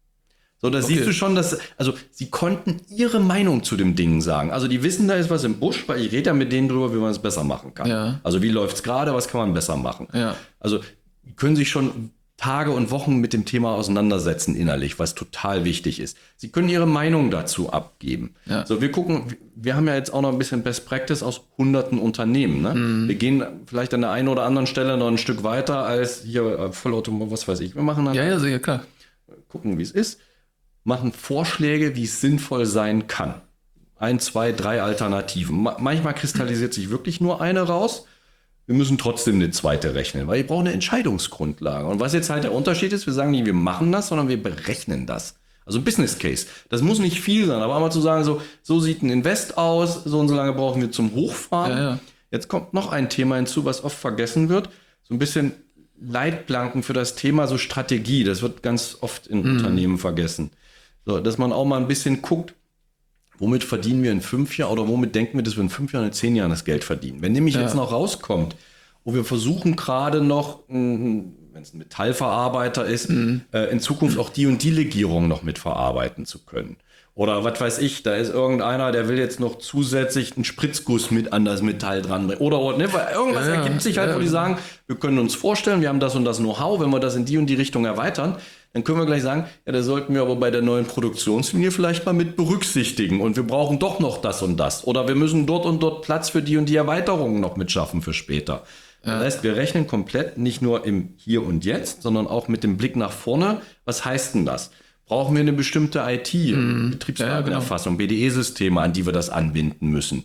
So, da siehst du schon, sie konnten ihre Meinung zu dem Ding sagen. Also die wissen, da ist was im Busch, weil ich rede ja mit denen drüber, wie man es besser machen kann. Ja. Also wie läuft's gerade, was kann man besser machen? Ja. Also die können sich schon Tage und Wochen mit dem Thema auseinandersetzen innerlich, was total wichtig ist. Sie können ihre Meinung dazu abgeben. Ja. So, wir haben ja jetzt auch noch ein bisschen Best Practice aus hunderten Unternehmen. Ne? Wir gehen vielleicht an der einen oder anderen Stelle noch ein Stück weiter als hier Vollautomatik, was weiß ich. Wir machen dann sicher, klar. Gucken, wie es ist, machen Vorschläge, wie es sinnvoll sein kann. 1, 2, 3 Alternativen. Manchmal kristallisiert sich wirklich nur eine raus. Wir müssen trotzdem eine zweite rechnen, weil ihr braucht eine Entscheidungsgrundlage. Und was jetzt halt der Unterschied ist, wir sagen nicht, wir machen das, sondern wir berechnen das. Also ein Business Case. Das muss nicht viel sein, aber einmal zu sagen, so sieht ein Invest aus, so und so lange brauchen wir zum Hochfahren. Ja. Jetzt kommt noch ein Thema hinzu, was oft vergessen wird. So ein bisschen Leitplanken für das Thema, so Strategie. Das wird ganz oft in Unternehmen vergessen. So, dass man auch mal ein bisschen guckt, womit verdienen wir in 5 Jahren oder womit denken wir, dass wir in 5 Jahren, in 10 Jahren das Geld verdienen? Wenn nämlich jetzt noch rauskommt, wo wir versuchen gerade noch, wenn es ein Metallverarbeiter ist, in Zukunft auch die und die Legierung noch mitverarbeiten zu können. Oder was weiß ich, da ist irgendeiner, der will jetzt noch zusätzlich einen Spritzguss mit an das Metall dranbringen. Oder ne, weil irgendwas ergibt sich halt, wo die sagen, wir können uns vorstellen, wir haben das und das Know-how, wenn wir das in die und die Richtung erweitern, dann können wir gleich sagen, ja, da sollten wir aber bei der neuen Produktionslinie vielleicht mal mit berücksichtigen und wir brauchen doch noch das und das. Oder wir müssen dort und dort Platz für die und die Erweiterungen noch mitschaffen für später. Ja. Das heißt, wir rechnen komplett nicht nur im Hier und Jetzt, sondern auch mit dem Blick nach vorne. Was heißt denn das? Brauchen wir eine bestimmte IT, Betriebsdatenerfassung, BDE-Systeme, an die wir das anbinden müssen?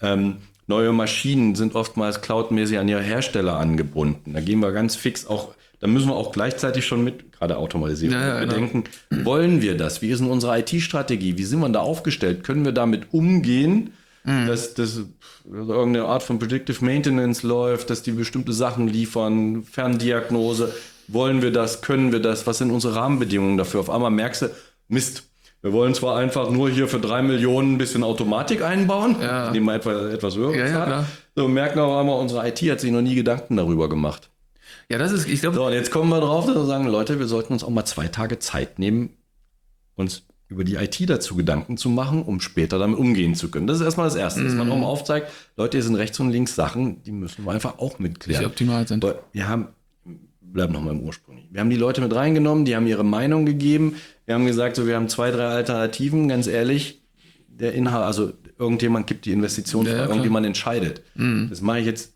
Neue Maschinen sind oftmals cloudmäßig an ihre Hersteller angebunden. Da gehen wir ganz fix auch, da müssen wir auch gleichzeitig schon mit, gerade Automatisierung, bedenken, wollen wir das? Wie ist denn unsere IT-Strategie? Wie sind wir da aufgestellt? Können wir damit umgehen, dass irgendeine Art von Predictive Maintenance läuft, dass die bestimmte Sachen liefern, Ferndiagnose? Wollen wir das? Können wir das? Was sind unsere Rahmenbedingungen dafür? Auf einmal merkst du, Mist, wir wollen zwar einfach nur hier für 3 Millionen ein bisschen Automatik einbauen, nehmen wir etwas höheres. So merken wir aber, unsere IT hat sich noch nie Gedanken darüber gemacht. Ja, das ist, ich glaube. So, und jetzt kommen wir drauf, dass wir sagen, Leute, wir sollten uns auch mal 2 Tage Zeit nehmen, uns über die IT dazu Gedanken zu machen, um später damit umgehen zu können. Das ist erstmal das Erste, dass man auch mal aufzeigt, Leute, hier sind rechts und links Sachen, die müssen wir einfach auch mitklären. Die optimal sind. Bleiben nochmal im Ursprung. Wir haben die Leute mit reingenommen, die haben ihre Meinung gegeben. Wir haben gesagt, so, wir haben 2, 3 Alternativen, ganz ehrlich. Der Inhalt, also irgendjemand gibt die Investition, irgendjemand entscheidet. Das mache ich jetzt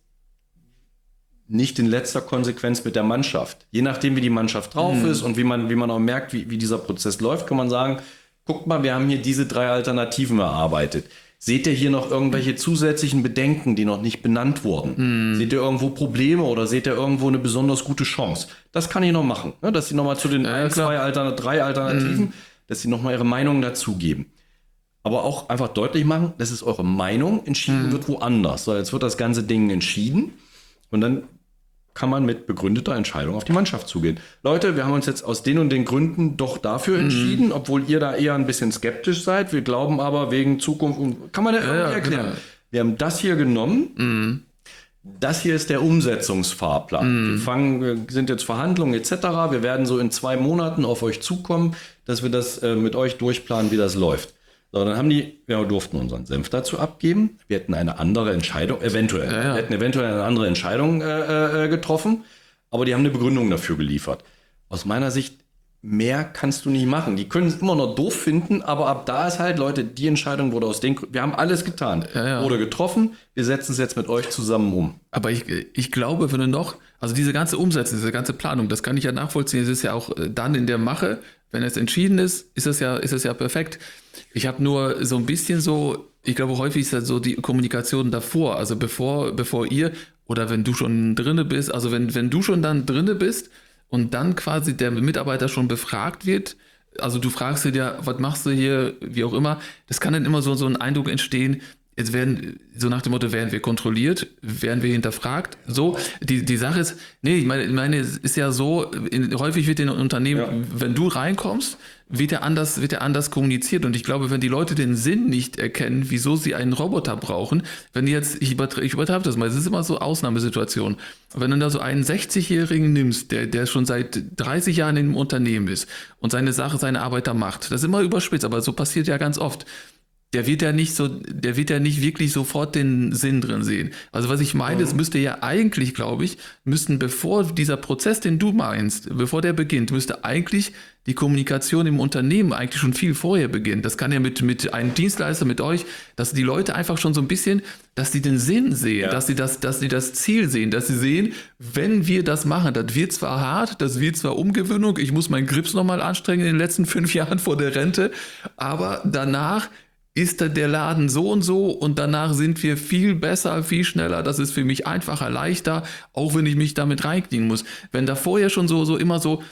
nicht in letzter Konsequenz mit der Mannschaft. Je nachdem, wie die Mannschaft drauf ist und wie man auch merkt, wie dieser Prozess läuft, kann man sagen, guckt mal, wir haben hier diese 3 Alternativen erarbeitet. Seht ihr hier noch irgendwelche zusätzlichen Bedenken, die noch nicht benannt wurden? Seht ihr irgendwo Probleme oder seht ihr irgendwo eine besonders gute Chance? Das kann ich noch machen, ne? Dass sie nochmal zu den 3 Alternativen, dass sie nochmal ihre Meinung dazugeben. Aber auch einfach deutlich machen, das ist eure Meinung, entschieden wird woanders. So, jetzt wird das ganze Ding entschieden und dann kann man mit begründeter Entscheidung auf die Mannschaft zugehen. Leute, wir haben uns jetzt aus den und den Gründen doch dafür entschieden, obwohl ihr da eher ein bisschen skeptisch seid. Wir glauben aber wegen Zukunft, kann man ja irgendwie erklären. Genau. Wir haben das hier genommen. Das hier ist der Umsetzungsfahrplan. Wir sind jetzt Verhandlungen etc. Wir werden so in 2 Monaten auf euch zukommen, dass wir das mit euch durchplanen, wie das läuft. So, dann wir durften unseren Senf dazu abgeben. Wir hätten eine andere Entscheidung, eventuell eine andere Entscheidung getroffen, aber die haben eine Begründung dafür geliefert. Aus meiner Sicht, mehr kannst du nicht machen. Die können es immer noch doof finden, aber ab da ist halt, Leute, die Entscheidung wurde aus den Gründen, wir haben alles getan, wurde getroffen, wir setzen es jetzt mit euch zusammen um. Aber ich glaube, wenn du noch, also diese ganze Umsetzung, diese ganze Planung, das kann ich ja nachvollziehen, es ist ja auch dann in der Mache, wenn es entschieden ist, ist es ja perfekt. Ich habe nur so ein bisschen so, ich glaube, häufig ist das so die Kommunikation davor, also bevor ihr oder wenn du schon drinne bist, also wenn du schon dann drinne bist und dann quasi der Mitarbeiter schon befragt wird, also du fragst ihn ja, was machst du hier, wie auch immer, das kann dann immer so ein Eindruck entstehen, jetzt so nach dem Motto, werden wir kontrolliert, werden wir hinterfragt, so, die Sache ist, nee, ich meine, es ist ja so, häufig wird in Unternehmen, wenn du reinkommst, wird er anders kommuniziert und ich glaube, wenn die Leute den Sinn nicht erkennen, wieso sie einen Roboter brauchen, wenn die jetzt, ich übertreibe das mal, es ist immer so Ausnahmesituation, wenn du da so einen 60-Jährigen nimmst, der schon seit 30 Jahren im Unternehmen ist und seine Arbeit da macht, das ist immer überspitzt, aber so passiert ja ganz oft. Der wird ja nicht wirklich sofort den Sinn drin sehen. Also was ich meine, es müsste ja eigentlich, glaube ich, bevor dieser Prozess, den du meinst, bevor der beginnt, müsste eigentlich die Kommunikation im Unternehmen eigentlich schon viel vorher beginnen. Das kann ja mit einem Dienstleister, mit euch, dass die Leute einfach schon so ein bisschen, dass sie den Sinn sehen, dass sie das Ziel sehen, dass sie sehen, wenn wir das machen, das wird zwar hart, das wird zwar Umgewöhnung, ich muss meinen Grips nochmal anstrengen in den letzten 5 Jahren vor der Rente, aber danach ist der Laden so und danach sind wir viel besser, viel schneller, das ist für mich einfacher, leichter, auch wenn ich mich damit reinknien muss. Wenn da vorher schon so immer so,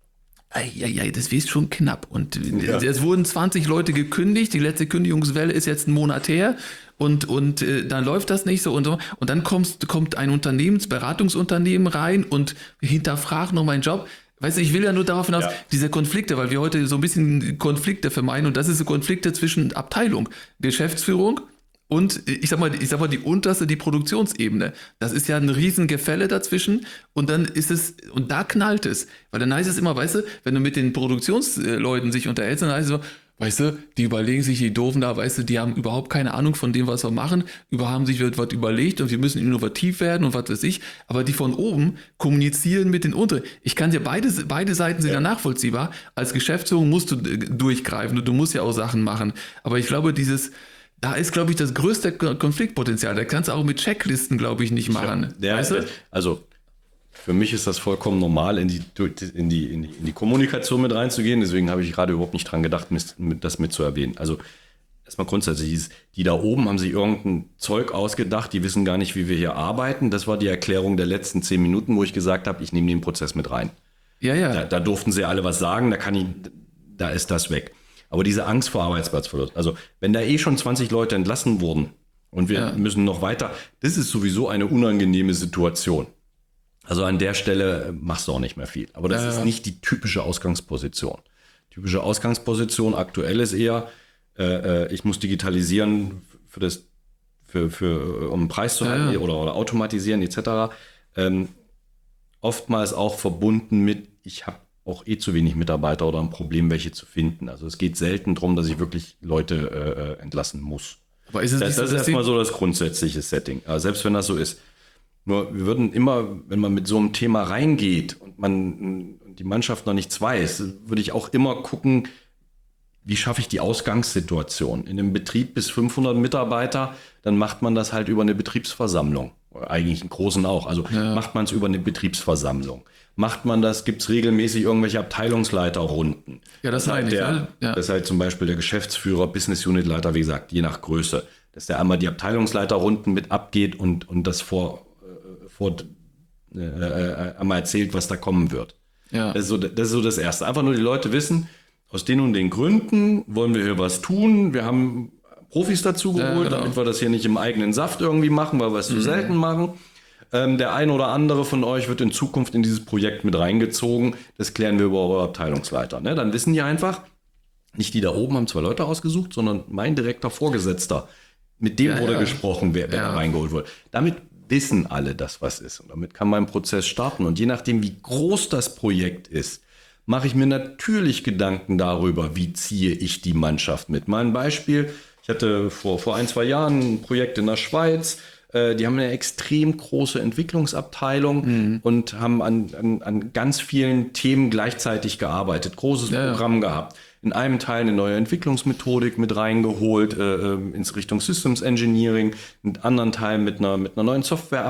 das wird schon knapp und es wurden 20 Leute gekündigt, die letzte Kündigungswelle ist jetzt 1 Monat her und dann läuft das nicht so und dann kommt ein Beratungsunternehmen rein und hinterfragt noch meinen Job. Weißt du, ich will ja nur darauf hinaus, diese Konflikte, weil wir heute so ein bisschen Konflikte vermeiden und das ist so Konflikte zwischen Abteilung, Geschäftsführung und ich sag mal die unterste, die Produktionsebene. Das ist ja ein Riesengefälle dazwischen und dann und da knallt es. Weil dann heißt es immer, weißt du, wenn du mit den Produktionsleuten sich unterhältst, dann heißt es so, weißt du, die überlegen sich, die Doofen da, weißt du, die haben überhaupt keine Ahnung von dem, was wir machen, haben sich was überlegt und wir müssen innovativ werden und was weiß ich, aber die von oben kommunizieren mit den unteren. Ich kann dir beide Seiten sind ja nachvollziehbar. Als Geschäftsführung musst du durchgreifen und du musst ja auch Sachen machen. Aber ich glaube, da ist, glaube ich, das größte Konfliktpotenzial. Da kannst du auch mit Checklisten, glaube ich, nicht machen. Weißt du? Also, für mich ist das vollkommen normal, in die Kommunikation mit reinzugehen. Deswegen habe ich gerade überhaupt nicht dran gedacht, das mit zu erwähnen. Also erstmal grundsätzlich, die da oben haben sich irgendein Zeug ausgedacht, die wissen gar nicht, wie wir hier arbeiten. Das war die Erklärung der letzten 10 Minuten, wo ich gesagt habe, ich nehme den Prozess mit rein. Ja. Da durften sie alle was sagen, da ist das weg. Aber diese Angst vor Arbeitsplatzverlust, also wenn da schon 20 Leute entlassen wurden und wir müssen noch weiter, das ist sowieso eine unangenehme Situation. Also an der Stelle machst du auch nicht mehr viel. Aber das ist nicht die typische Ausgangsposition. Typische Ausgangsposition aktuell ist eher, ich muss digitalisieren um einen Preis zu halten oder automatisieren etc. oftmals auch verbunden mit, ich habe auch zu wenig Mitarbeiter oder ein Problem, welche zu finden. Also es geht selten darum, dass ich wirklich Leute entlassen muss. Aber ist es Das ist erstmal so das grundsätzliche Setting. Aber selbst wenn das so ist. Nur wir würden immer, wenn man mit so einem Thema reingeht und die Mannschaft noch nichts weiß, würde ich auch immer gucken, wie schaffe ich die Ausgangssituation? In einem Betrieb bis 500 Mitarbeiter, dann macht man das halt über eine Betriebsversammlung. Eigentlich in großen auch. Also macht man es über eine Betriebsversammlung. Macht man das, gibt es regelmäßig irgendwelche Abteilungsleiterrunden. Ja, das meine ich. Das ist halt zum Beispiel der Geschäftsführer, Business Unit Leiter, wie gesagt, je nach Größe. Dass der einmal die Abteilungsleiterrunden mit abgeht und das einmal erzählt, was da kommen wird. Ja. Das ist so das Erste. Einfach nur die Leute wissen, aus den und den Gründen wollen wir hier was tun. Wir haben Profis dazu geholt, damit wir das hier nicht im eigenen Saft irgendwie machen, weil wir es zu selten machen. Der ein oder andere von euch wird in Zukunft in dieses Projekt mit reingezogen. Das klären wir über eure Abteilungsleiter. Ne? Dann wissen die einfach, nicht die da oben haben 2 Leute ausgesucht, sondern mein direkter Vorgesetzter. Mit dem wurde gesprochen, wer da reingeholt wurde. Damit wissen alle, dass was ist. Und damit kann mein Prozess starten. Und je nachdem, wie groß das Projekt ist, mache ich mir natürlich Gedanken darüber, wie ziehe ich die Mannschaft mit. Mal ein Beispiel. Ich hatte vor 1-2 Jahren ein Projekt in der Schweiz. Die haben eine extrem große Entwicklungsabteilung und haben an ganz vielen Themen gleichzeitig gearbeitet. Großes Programm gehabt. In einem Teil eine neue Entwicklungsmethodik mit reingeholt, ins Richtung Systems Engineering, in anderen Teil mit einer neuen Software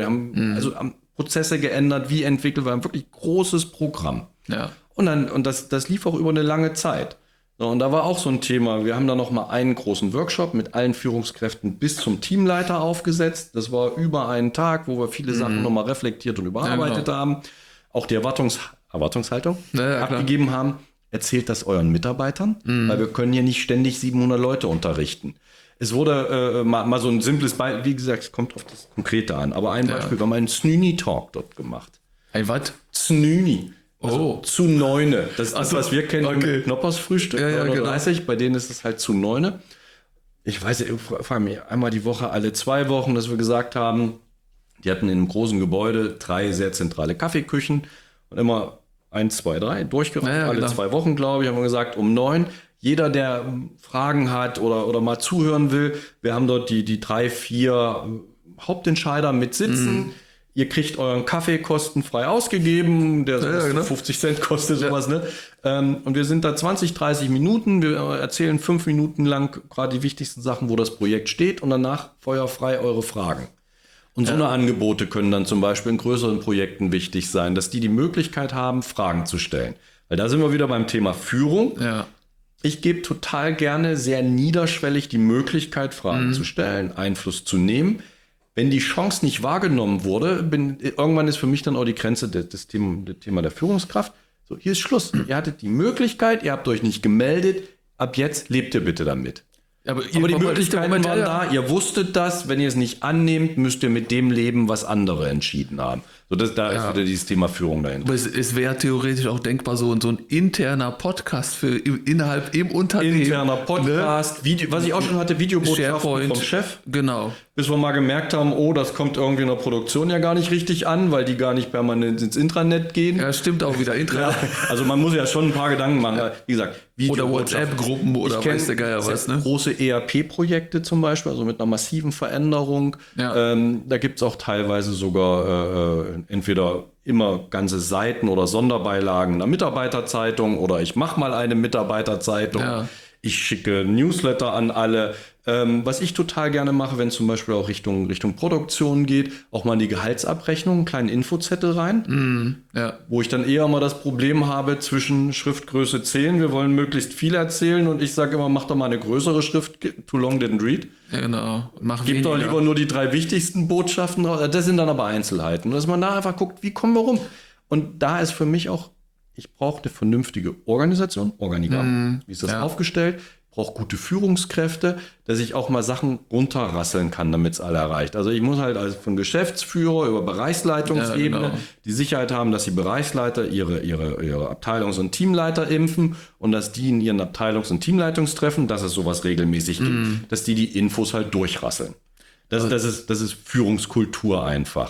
haben Prozesse geändert, wie entwickelt, war ein wirklich großes Programm. Ja. Und das lief auch über eine lange Zeit. So, und da war auch so ein Thema. Wir haben da noch mal einen großen Workshop mit allen Führungskräften bis zum Teamleiter aufgesetzt. Das war über einen Tag, wo wir viele Sachen noch mal reflektiert und überarbeitet haben. Auch die Erwartungshaltung abgegeben haben. Erzählt das euren Mitarbeitern, weil wir können hier nicht ständig 700 Leute unterrichten. Es wurde mal so ein simples Beispiel, wie gesagt, es kommt auf das Konkrete an, aber ein Beispiel, wir haben einen Snüni-Talk dort gemacht. Ein was? Snüni. Also zu 9. Das ist das, was wir kennen mit Knoppersfrühstück, 9:30 Uhr. Bei denen ist es halt zu 9. Ich weiß, ich frage mich einmal die Woche, alle 2 Wochen, dass wir gesagt haben, die hatten in einem großen Gebäude 3 sehr zentrale Kaffeeküchen und immer 1, 2, 3 durchgerannt, alle 2 Wochen, glaube ich, haben wir gesagt, um 9. Jeder, der Fragen hat oder mal zuhören will, wir haben dort die 3, 4 Hauptentscheider mit sitzen. Ihr kriegt euren Kaffee kostenfrei ausgegeben, der 50 Cent kostet, sowas, ne? Und wir sind da 20, 30 Minuten, wir erzählen 5 Minuten lang gerade die wichtigsten Sachen, wo das Projekt steht und danach feuerfrei eure Fragen. Und so eine Angebote können dann zum Beispiel in größeren Projekten wichtig sein, dass die Möglichkeit haben, Fragen zu stellen. Weil da sind wir wieder beim Thema Führung. Ja. Ich gebe total gerne sehr niederschwellig die Möglichkeit, Fragen zu stellen, Einfluss zu nehmen. Wenn die Chance nicht wahrgenommen wurde, irgendwann ist für mich dann auch die Grenze das Thema der Führungskraft. So, hier ist Schluss. Ihr hattet die Möglichkeit, ihr habt euch nicht gemeldet. Ab jetzt lebt ihr bitte damit. Aber die Möglichkeiten waren da, ihr wusstet das, wenn ihr es nicht annehmt, müsst ihr mit dem leben, was andere entschieden haben. So, da ist wieder dieses Thema Führung dahinter. Aber es wäre theoretisch auch denkbar, so ein interner Podcast innerhalb im Unternehmen. Interner Podcast, Video, was ich auch schon hatte, Videobotschaften vom Chef. Genau. Bis wir mal gemerkt haben, das kommt irgendwie in der Produktion ja gar nicht richtig an, weil die gar nicht permanent ins Intranet gehen. Ja, stimmt auch wieder, Intranet. Also man muss ja schon ein paar Gedanken machen. Wie gesagt, oder WhatsApp-Gruppen oder weiß der Geier was, ne? Große ERP-Projekte zum Beispiel, also mit einer massiven Veränderung. Ja. Da gibt es auch teilweise sogar entweder immer ganze Seiten oder Sonderbeilagen einer Mitarbeiterzeitung oder ich mache mal eine Mitarbeiterzeitung. Ja. Ich schicke Newsletter an alle. Was ich total gerne mache, wenn es zum Beispiel auch Richtung Produktion geht, auch mal in die Gehaltsabrechnung, einen kleinen Infozettel rein, wo ich dann eher mal das Problem habe zwischen Schriftgröße 10, wir wollen möglichst viel erzählen und ich sage immer, mach doch mal eine größere Schrift, too long didn't read. Ja, genau. Gib doch lieber nur die 3 wichtigsten Botschaften raus. Das sind dann aber Einzelheiten. Dass man da einfach guckt, wie kommen wir rum? Und da ist für mich auch, ich brauche eine vernünftige Organisation, Organigramm, wie ist das aufgestellt? Ich brauche gute Führungskräfte, dass ich auch mal Sachen runterrasseln kann, damit es alle erreicht. Also ich muss halt also von Geschäftsführer über Bereichsleitungsebene die Sicherheit haben, dass die Bereichsleiter ihre Abteilungs- und Teamleiter impfen und dass die in ihren Abteilungs- und Teamleitungstreffen, dass es sowas regelmäßig gibt, dass die Infos halt durchrasseln. Das ist Führungskultur einfach.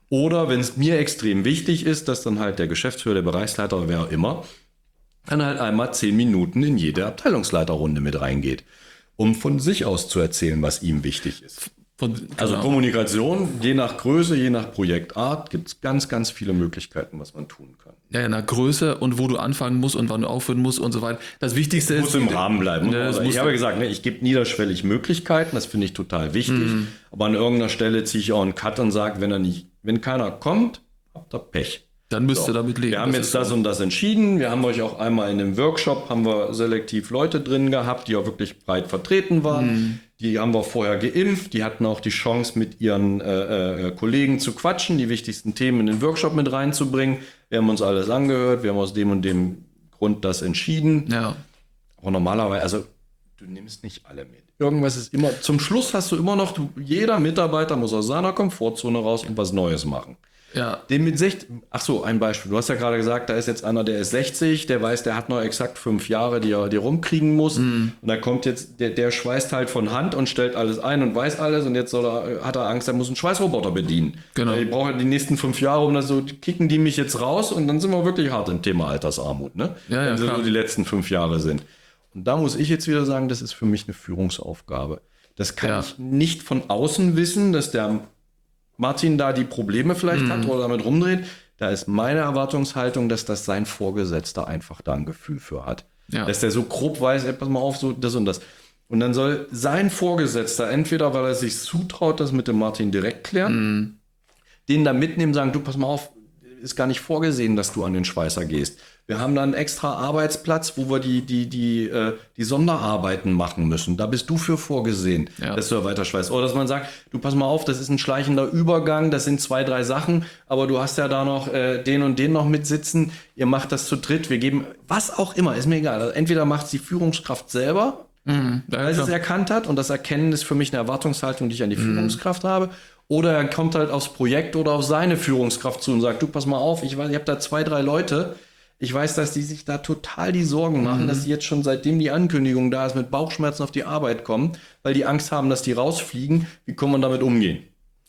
Oder wenn es mir extrem wichtig ist, dass dann halt der Geschäftsführer, der Bereichsleiter oder wer auch immer, dann halt einmal 10 Minuten in jede Abteilungsleiterrunde mit reingeht, um von sich aus zu erzählen, was ihm wichtig ist. Also Kommunikation, je nach Größe, je nach Projektart, gibt es ganz, ganz viele Möglichkeiten, was man tun kann. Ja, nach Größe und wo du anfangen musst und wann du aufhören musst und so weiter. Das Wichtigste ist... Muss im Rahmen bleiben. Ich habe gesagt, ich gebe niederschwellig Möglichkeiten, das finde ich total wichtig. Aber an irgendeiner Stelle ziehe ich auch einen Cut und sage, wenn keiner kommt, habt ihr Pech. Dann müsst ihr damit leben. Wir haben jetzt das und das entschieden. Wir haben euch auch einmal in einem Workshop, haben wir selektiv Leute drin gehabt, die auch wirklich breit vertreten waren. Die haben wir vorher geimpft. Die hatten auch die Chance, mit ihren Kollegen zu quatschen, die wichtigsten Themen in den Workshop mit reinzubringen. Wir haben uns alles angehört. Wir haben aus dem und dem Grund das entschieden. Ja. Aber normalerweise, also du nimmst nicht alle mit. Irgendwas ist immer, zum Schluss hast du immer noch, jeder Mitarbeiter muss aus seiner Komfortzone raus und was Neues machen. Ja. Den mit 60, ach so, ein Beispiel. Du hast ja gerade gesagt, da ist jetzt einer, der ist 60, der weiß, der hat noch exakt 5 Jahre, die er rumkriegen muss. Und da kommt jetzt, der schweißt halt von Hand und stellt alles ein und weiß alles und jetzt hat er Angst, er muss einen Schweißroboter bedienen. Genau. Ich brauche die nächsten 5 Jahre, um das so, kicken die mich jetzt raus und dann sind wir wirklich hart im Thema Altersarmut, ne? Ja, wenn so die letzten 5 Jahre sind. Und da muss ich jetzt wieder sagen, das ist für mich eine Führungsaufgabe. Das kann ich nicht von außen wissen, dass der Martin da die Probleme vielleicht hat oder damit rumdreht. Da ist meine Erwartungshaltung, dass das sein Vorgesetzter einfach da ein Gefühl für hat. Ja. Dass der so grob weiß, ey, pass mal auf, so das und das. Und dann soll sein Vorgesetzter, entweder weil er sich zutraut, das mit dem Martin direkt klären, den da mitnehmen, sagen, du, pass mal auf, ist gar nicht vorgesehen, dass du an den Schweißer gehst. Wir haben da einen extra Arbeitsplatz, wo wir die Sonderarbeiten machen müssen. Da bist du für vorgesehen, dass du da weiter schweißt. Oder dass man sagt, du pass mal auf, das ist ein schleichender Übergang, das sind 2, 3 Sachen, aber du hast ja da noch den und den noch mitsitzen, ihr macht das zu dritt, wir geben, was auch immer, ist mir egal. Also entweder macht es die Führungskraft selber, weil sie es erkannt hat und das Erkennen ist für mich eine Erwartungshaltung, die ich an die Führungskraft habe. Oder er kommt halt aufs Projekt oder auf seine Führungskraft zu und sagt, du pass mal auf, ich weiß, ich habe da 2, 3 Leute, ich weiß, dass die sich da total die Sorgen machen, dass die jetzt schon seitdem die Ankündigung da ist, mit Bauchschmerzen auf die Arbeit kommen, weil die Angst haben, dass die rausfliegen. Wie kann man damit umgehen?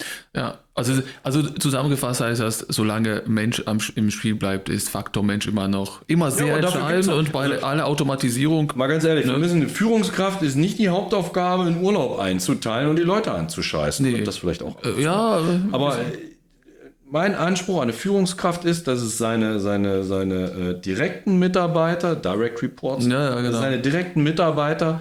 Ja, also zusammengefasst heißt das, solange Mensch im Spiel bleibt, ist Faktor Mensch immer sehr entscheidend und bei aller Automatisierung. Mal ganz ehrlich, wir müssen, eine Führungskraft ist nicht die Hauptaufgabe, einen Urlaub einzuteilen und die Leute anzuscheißen. Nee. Das vielleicht auch. Ja, aber mein Anspruch an eine Führungskraft ist, dass es seine direkten Mitarbeiter, Direct Reports, seine direkten Mitarbeiter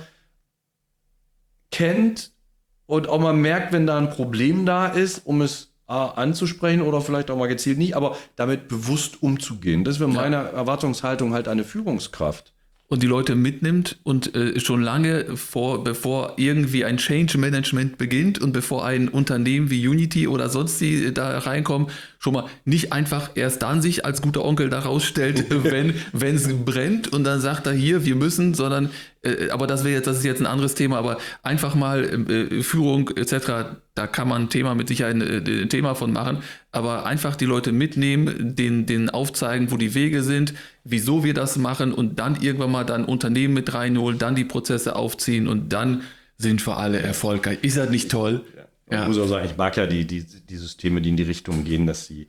kennt und auch mal merkt, wenn da ein Problem da ist, um es anzusprechen oder vielleicht auch mal gezielt nicht, aber damit bewusst umzugehen. Das wäre meine Erwartungshaltung halt eine Führungskraft. Und die Leute mitnimmt und schon lange bevor irgendwie ein Change Management beginnt und bevor ein Unternehmen wie Unity oder sonst die da reinkommen, schon mal nicht einfach erst dann sich als guter Onkel da rausstellt, wenn es brennt und dann sagt er hier, wir müssen, sondern aber das ist jetzt ein anderes Thema, aber einfach mal Führung etc., da kann man mit Sicherheit ein Thema von machen, aber einfach die Leute mitnehmen, denen aufzeigen, wo die Wege sind, wieso wir das machen und dann irgendwann mal dann Unternehmen mit reinholen, dann die Prozesse aufziehen und dann sind wir alle erfolgreich. Ist das nicht toll? Ja. Ich muss auch sagen, ich mag ja die Systeme, die in die Richtung gehen, dass die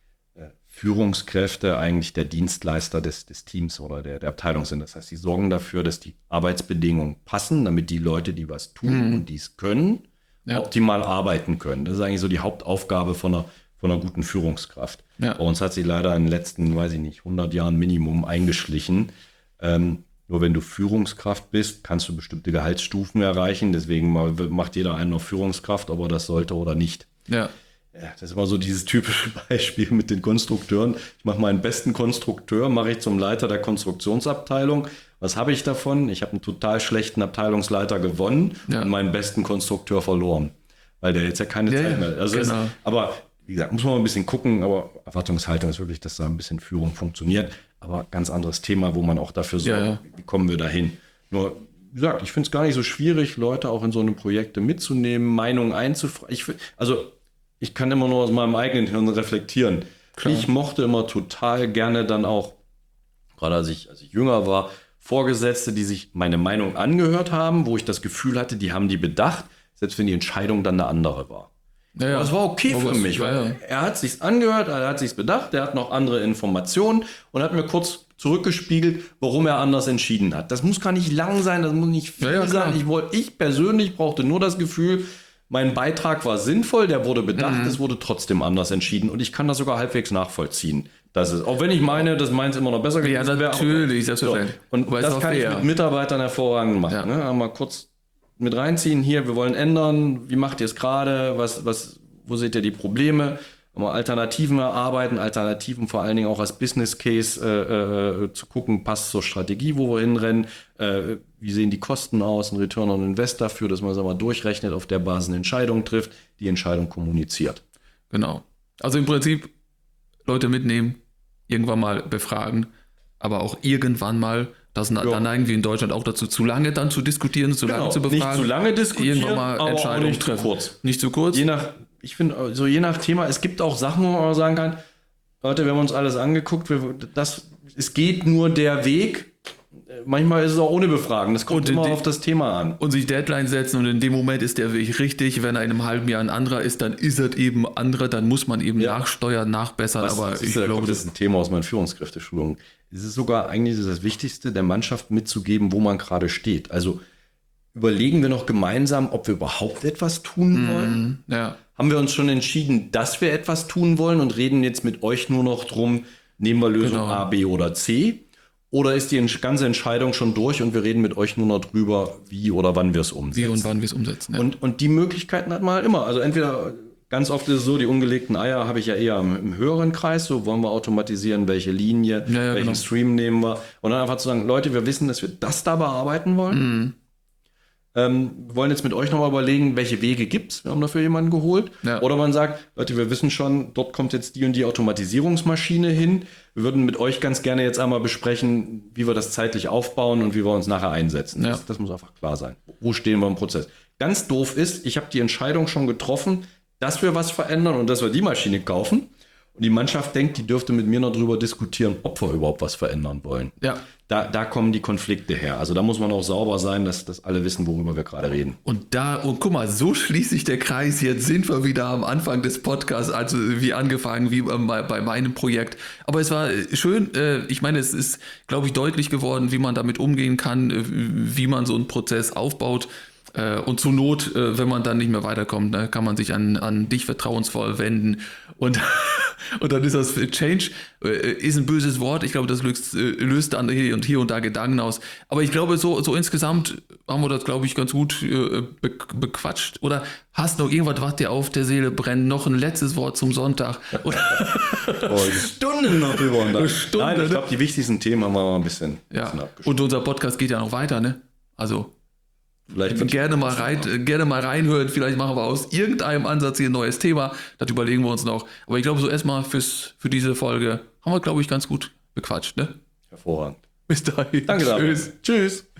Führungskräfte eigentlich der Dienstleister des Teams oder der Abteilung sind. Das heißt, sie sorgen dafür, dass die Arbeitsbedingungen passen, damit die Leute, die was tun und dies können, optimal arbeiten können. Das ist eigentlich so die Hauptaufgabe von einer guten Führungskraft. Ja. Bei uns hat sie leider in den letzten, 100 Jahren Minimum eingeschlichen. Nur wenn du Führungskraft bist, kannst du bestimmte Gehaltsstufen erreichen. Deswegen macht jeder einen noch Führungskraft, ob er das sollte oder nicht. Ja. Ja, das ist immer so dieses typische Beispiel mit den Konstrukteuren. Ich mache meinen besten Konstrukteur, mache ich zum Leiter der Konstruktionsabteilung. Was habe ich davon? Ich habe einen total schlechten Abteilungsleiter gewonnen und meinen besten Konstrukteur verloren, weil der jetzt ja keine Zeit mehr hat. Also aber wie gesagt, muss man mal ein bisschen gucken, aber Erwartungshaltung ist wirklich, dass da ein bisschen Führung funktioniert. Aber ganz anderes Thema, wo man auch dafür sorgt, wie kommen wir dahin. Nur, wie gesagt, ich finde es gar nicht so schwierig, Leute auch in so eine Projekte mitzunehmen, Meinungen einzufragen. Ich kann immer nur aus meinem eigenen Hirn reflektieren. Klar. Ich mochte immer total gerne dann auch, gerade als ich jünger war, Vorgesetzte, die sich meine Meinung angehört haben, wo ich das Gefühl hatte, die haben die bedacht, selbst wenn die Entscheidung dann eine andere war. Ja, ja. Aber es war okay Aber für was- mich, ja, weil ja. er hat sich's angehört, er hat sich's bedacht, er hat noch andere Informationen und hat mir kurz zurückgespiegelt, warum er anders entschieden hat. Das muss gar nicht lang sein, das muss nicht viel Ja, ja, klar. sein. Ich persönlich brauchte nur das Gefühl, mein Beitrag war sinnvoll, der wurde bedacht, es wurde trotzdem anders entschieden und ich kann das sogar halbwegs nachvollziehen. Das ist, auch wenn ich meine, dass meins immer noch besser Ja, gewesen wäre. natürlich, selbstverständlich. Und Aber ist das auch kann ich fair. mit Mitarbeitern hervorragend machen. Ja. Ne? Mal kurz mit reinziehen, hier, wir wollen ändern, wie macht ihr es gerade, wo seht ihr die Probleme? Mal Alternativen erarbeiten, Alternativen vor allen Dingen auch als Business Case zu gucken, passt zur Strategie, wo wir hinrennen, wie sehen die Kosten aus, ein Return on Invest dafür, dass man es mal durchrechnet, auf der Basis eine Entscheidung trifft, die Entscheidung kommuniziert. Genau. Also im Prinzip Leute mitnehmen, irgendwann mal befragen, aber auch irgendwann mal, da neigen wir in Deutschland auch dazu, zu lange dann zu diskutieren, zu lange zu befragen. Nicht zu lange diskutieren, irgendwann mal aber auch Entscheidungen nicht zu treffen. kurz. Nicht zu kurz. Ich finde, so je nach Thema, es gibt auch Sachen, wo man auch sagen kann, Leute, wir haben uns alles angeguckt, es geht nur der Weg. Manchmal ist es auch ohne Befragen. Das kommt immer auf das Thema an. Und sich Deadline setzen und in dem Moment ist der Weg richtig. Wenn er in einem halben Jahr ein anderer ist, dann ist er eben anderer, dann muss man eben nachsteuern, nachbessern. Aber ich glaube, das ist ein Thema aus meinen Führungskräfteschulungen. Es ist sogar eigentlich das Wichtigste, der Mannschaft mitzugeben, wo man gerade steht. Also überlegen wir noch gemeinsam, ob wir überhaupt etwas tun wollen. ja. Haben wir uns schon entschieden, dass wir etwas tun wollen und reden jetzt mit euch nur noch drum, nehmen wir Lösung A, B oder C? Oder ist die ganze Entscheidung schon durch und wir reden mit euch nur noch drüber, wie oder wann wir es umsetzen? Wie und wann wir es umsetzen. Ja. Und die Möglichkeiten hat man halt immer. Also entweder, ganz oft ist es so, die ungelegten Eier habe ich ja eher im höheren Kreis, so wollen wir automatisieren, welche Linie, welchen Stream nehmen wir. Und dann einfach zu sagen, Leute, wir wissen, dass wir das da bearbeiten wollen. Wir wollen jetzt mit euch nochmal überlegen, welche Wege gibt es. Wir haben dafür jemanden geholt. Ja. Oder man sagt, Leute, wir wissen schon, dort kommt jetzt die und die Automatisierungsmaschine hin. Wir würden mit euch ganz gerne jetzt einmal besprechen, wie wir das zeitlich aufbauen und wie wir uns nachher einsetzen. Ja. Das muss einfach klar sein. Wo stehen wir im Prozess? Ganz doof ist, ich habe die Entscheidung schon getroffen, dass wir was verändern und dass wir die Maschine kaufen. Und die Mannschaft denkt, die dürfte mit mir noch drüber diskutieren, ob wir überhaupt was verändern wollen. Ja. Da kommen die Konflikte her. Also da muss man auch sauber sein, dass alle wissen, worüber wir gerade reden. Und guck mal, so schließt sich der Kreis. Jetzt sind wir wieder am Anfang des Podcasts, also wie angefangen, wie bei meinem Projekt. Aber es war schön, ich meine, es ist, glaube ich, deutlich geworden, wie man damit umgehen kann, wie man so einen Prozess aufbaut. Und zur Not, wenn man dann nicht mehr weiterkommt, ne, kann man sich an dich vertrauensvoll wenden. Und dann ist das Change, ist ein böses Wort. Ich glaube, das löst dann hier und da Gedanken aus. Aber ich glaube, so insgesamt haben wir das, glaube ich, ganz gut bequatscht. Oder hast noch irgendwas, was dir auf der Seele brennt? Noch ein letztes Wort zum Sonntag? Stunden noch drüber und dann. Stunde, Nein, ich ne? glaube, die wichtigsten Themen haben wir mal ein bisschen Ja. Und unser Podcast geht ja noch weiter, ne? Also Vielleicht gerne mal reinhören. Vielleicht machen wir aus irgendeinem Ansatz hier ein neues Thema. Das überlegen wir uns noch. Aber ich glaube, so erstmal für diese Folge haben wir, glaube ich, ganz gut bequatscht, ne? hervorragend. Bis dahin. Danke, David. Tschüss.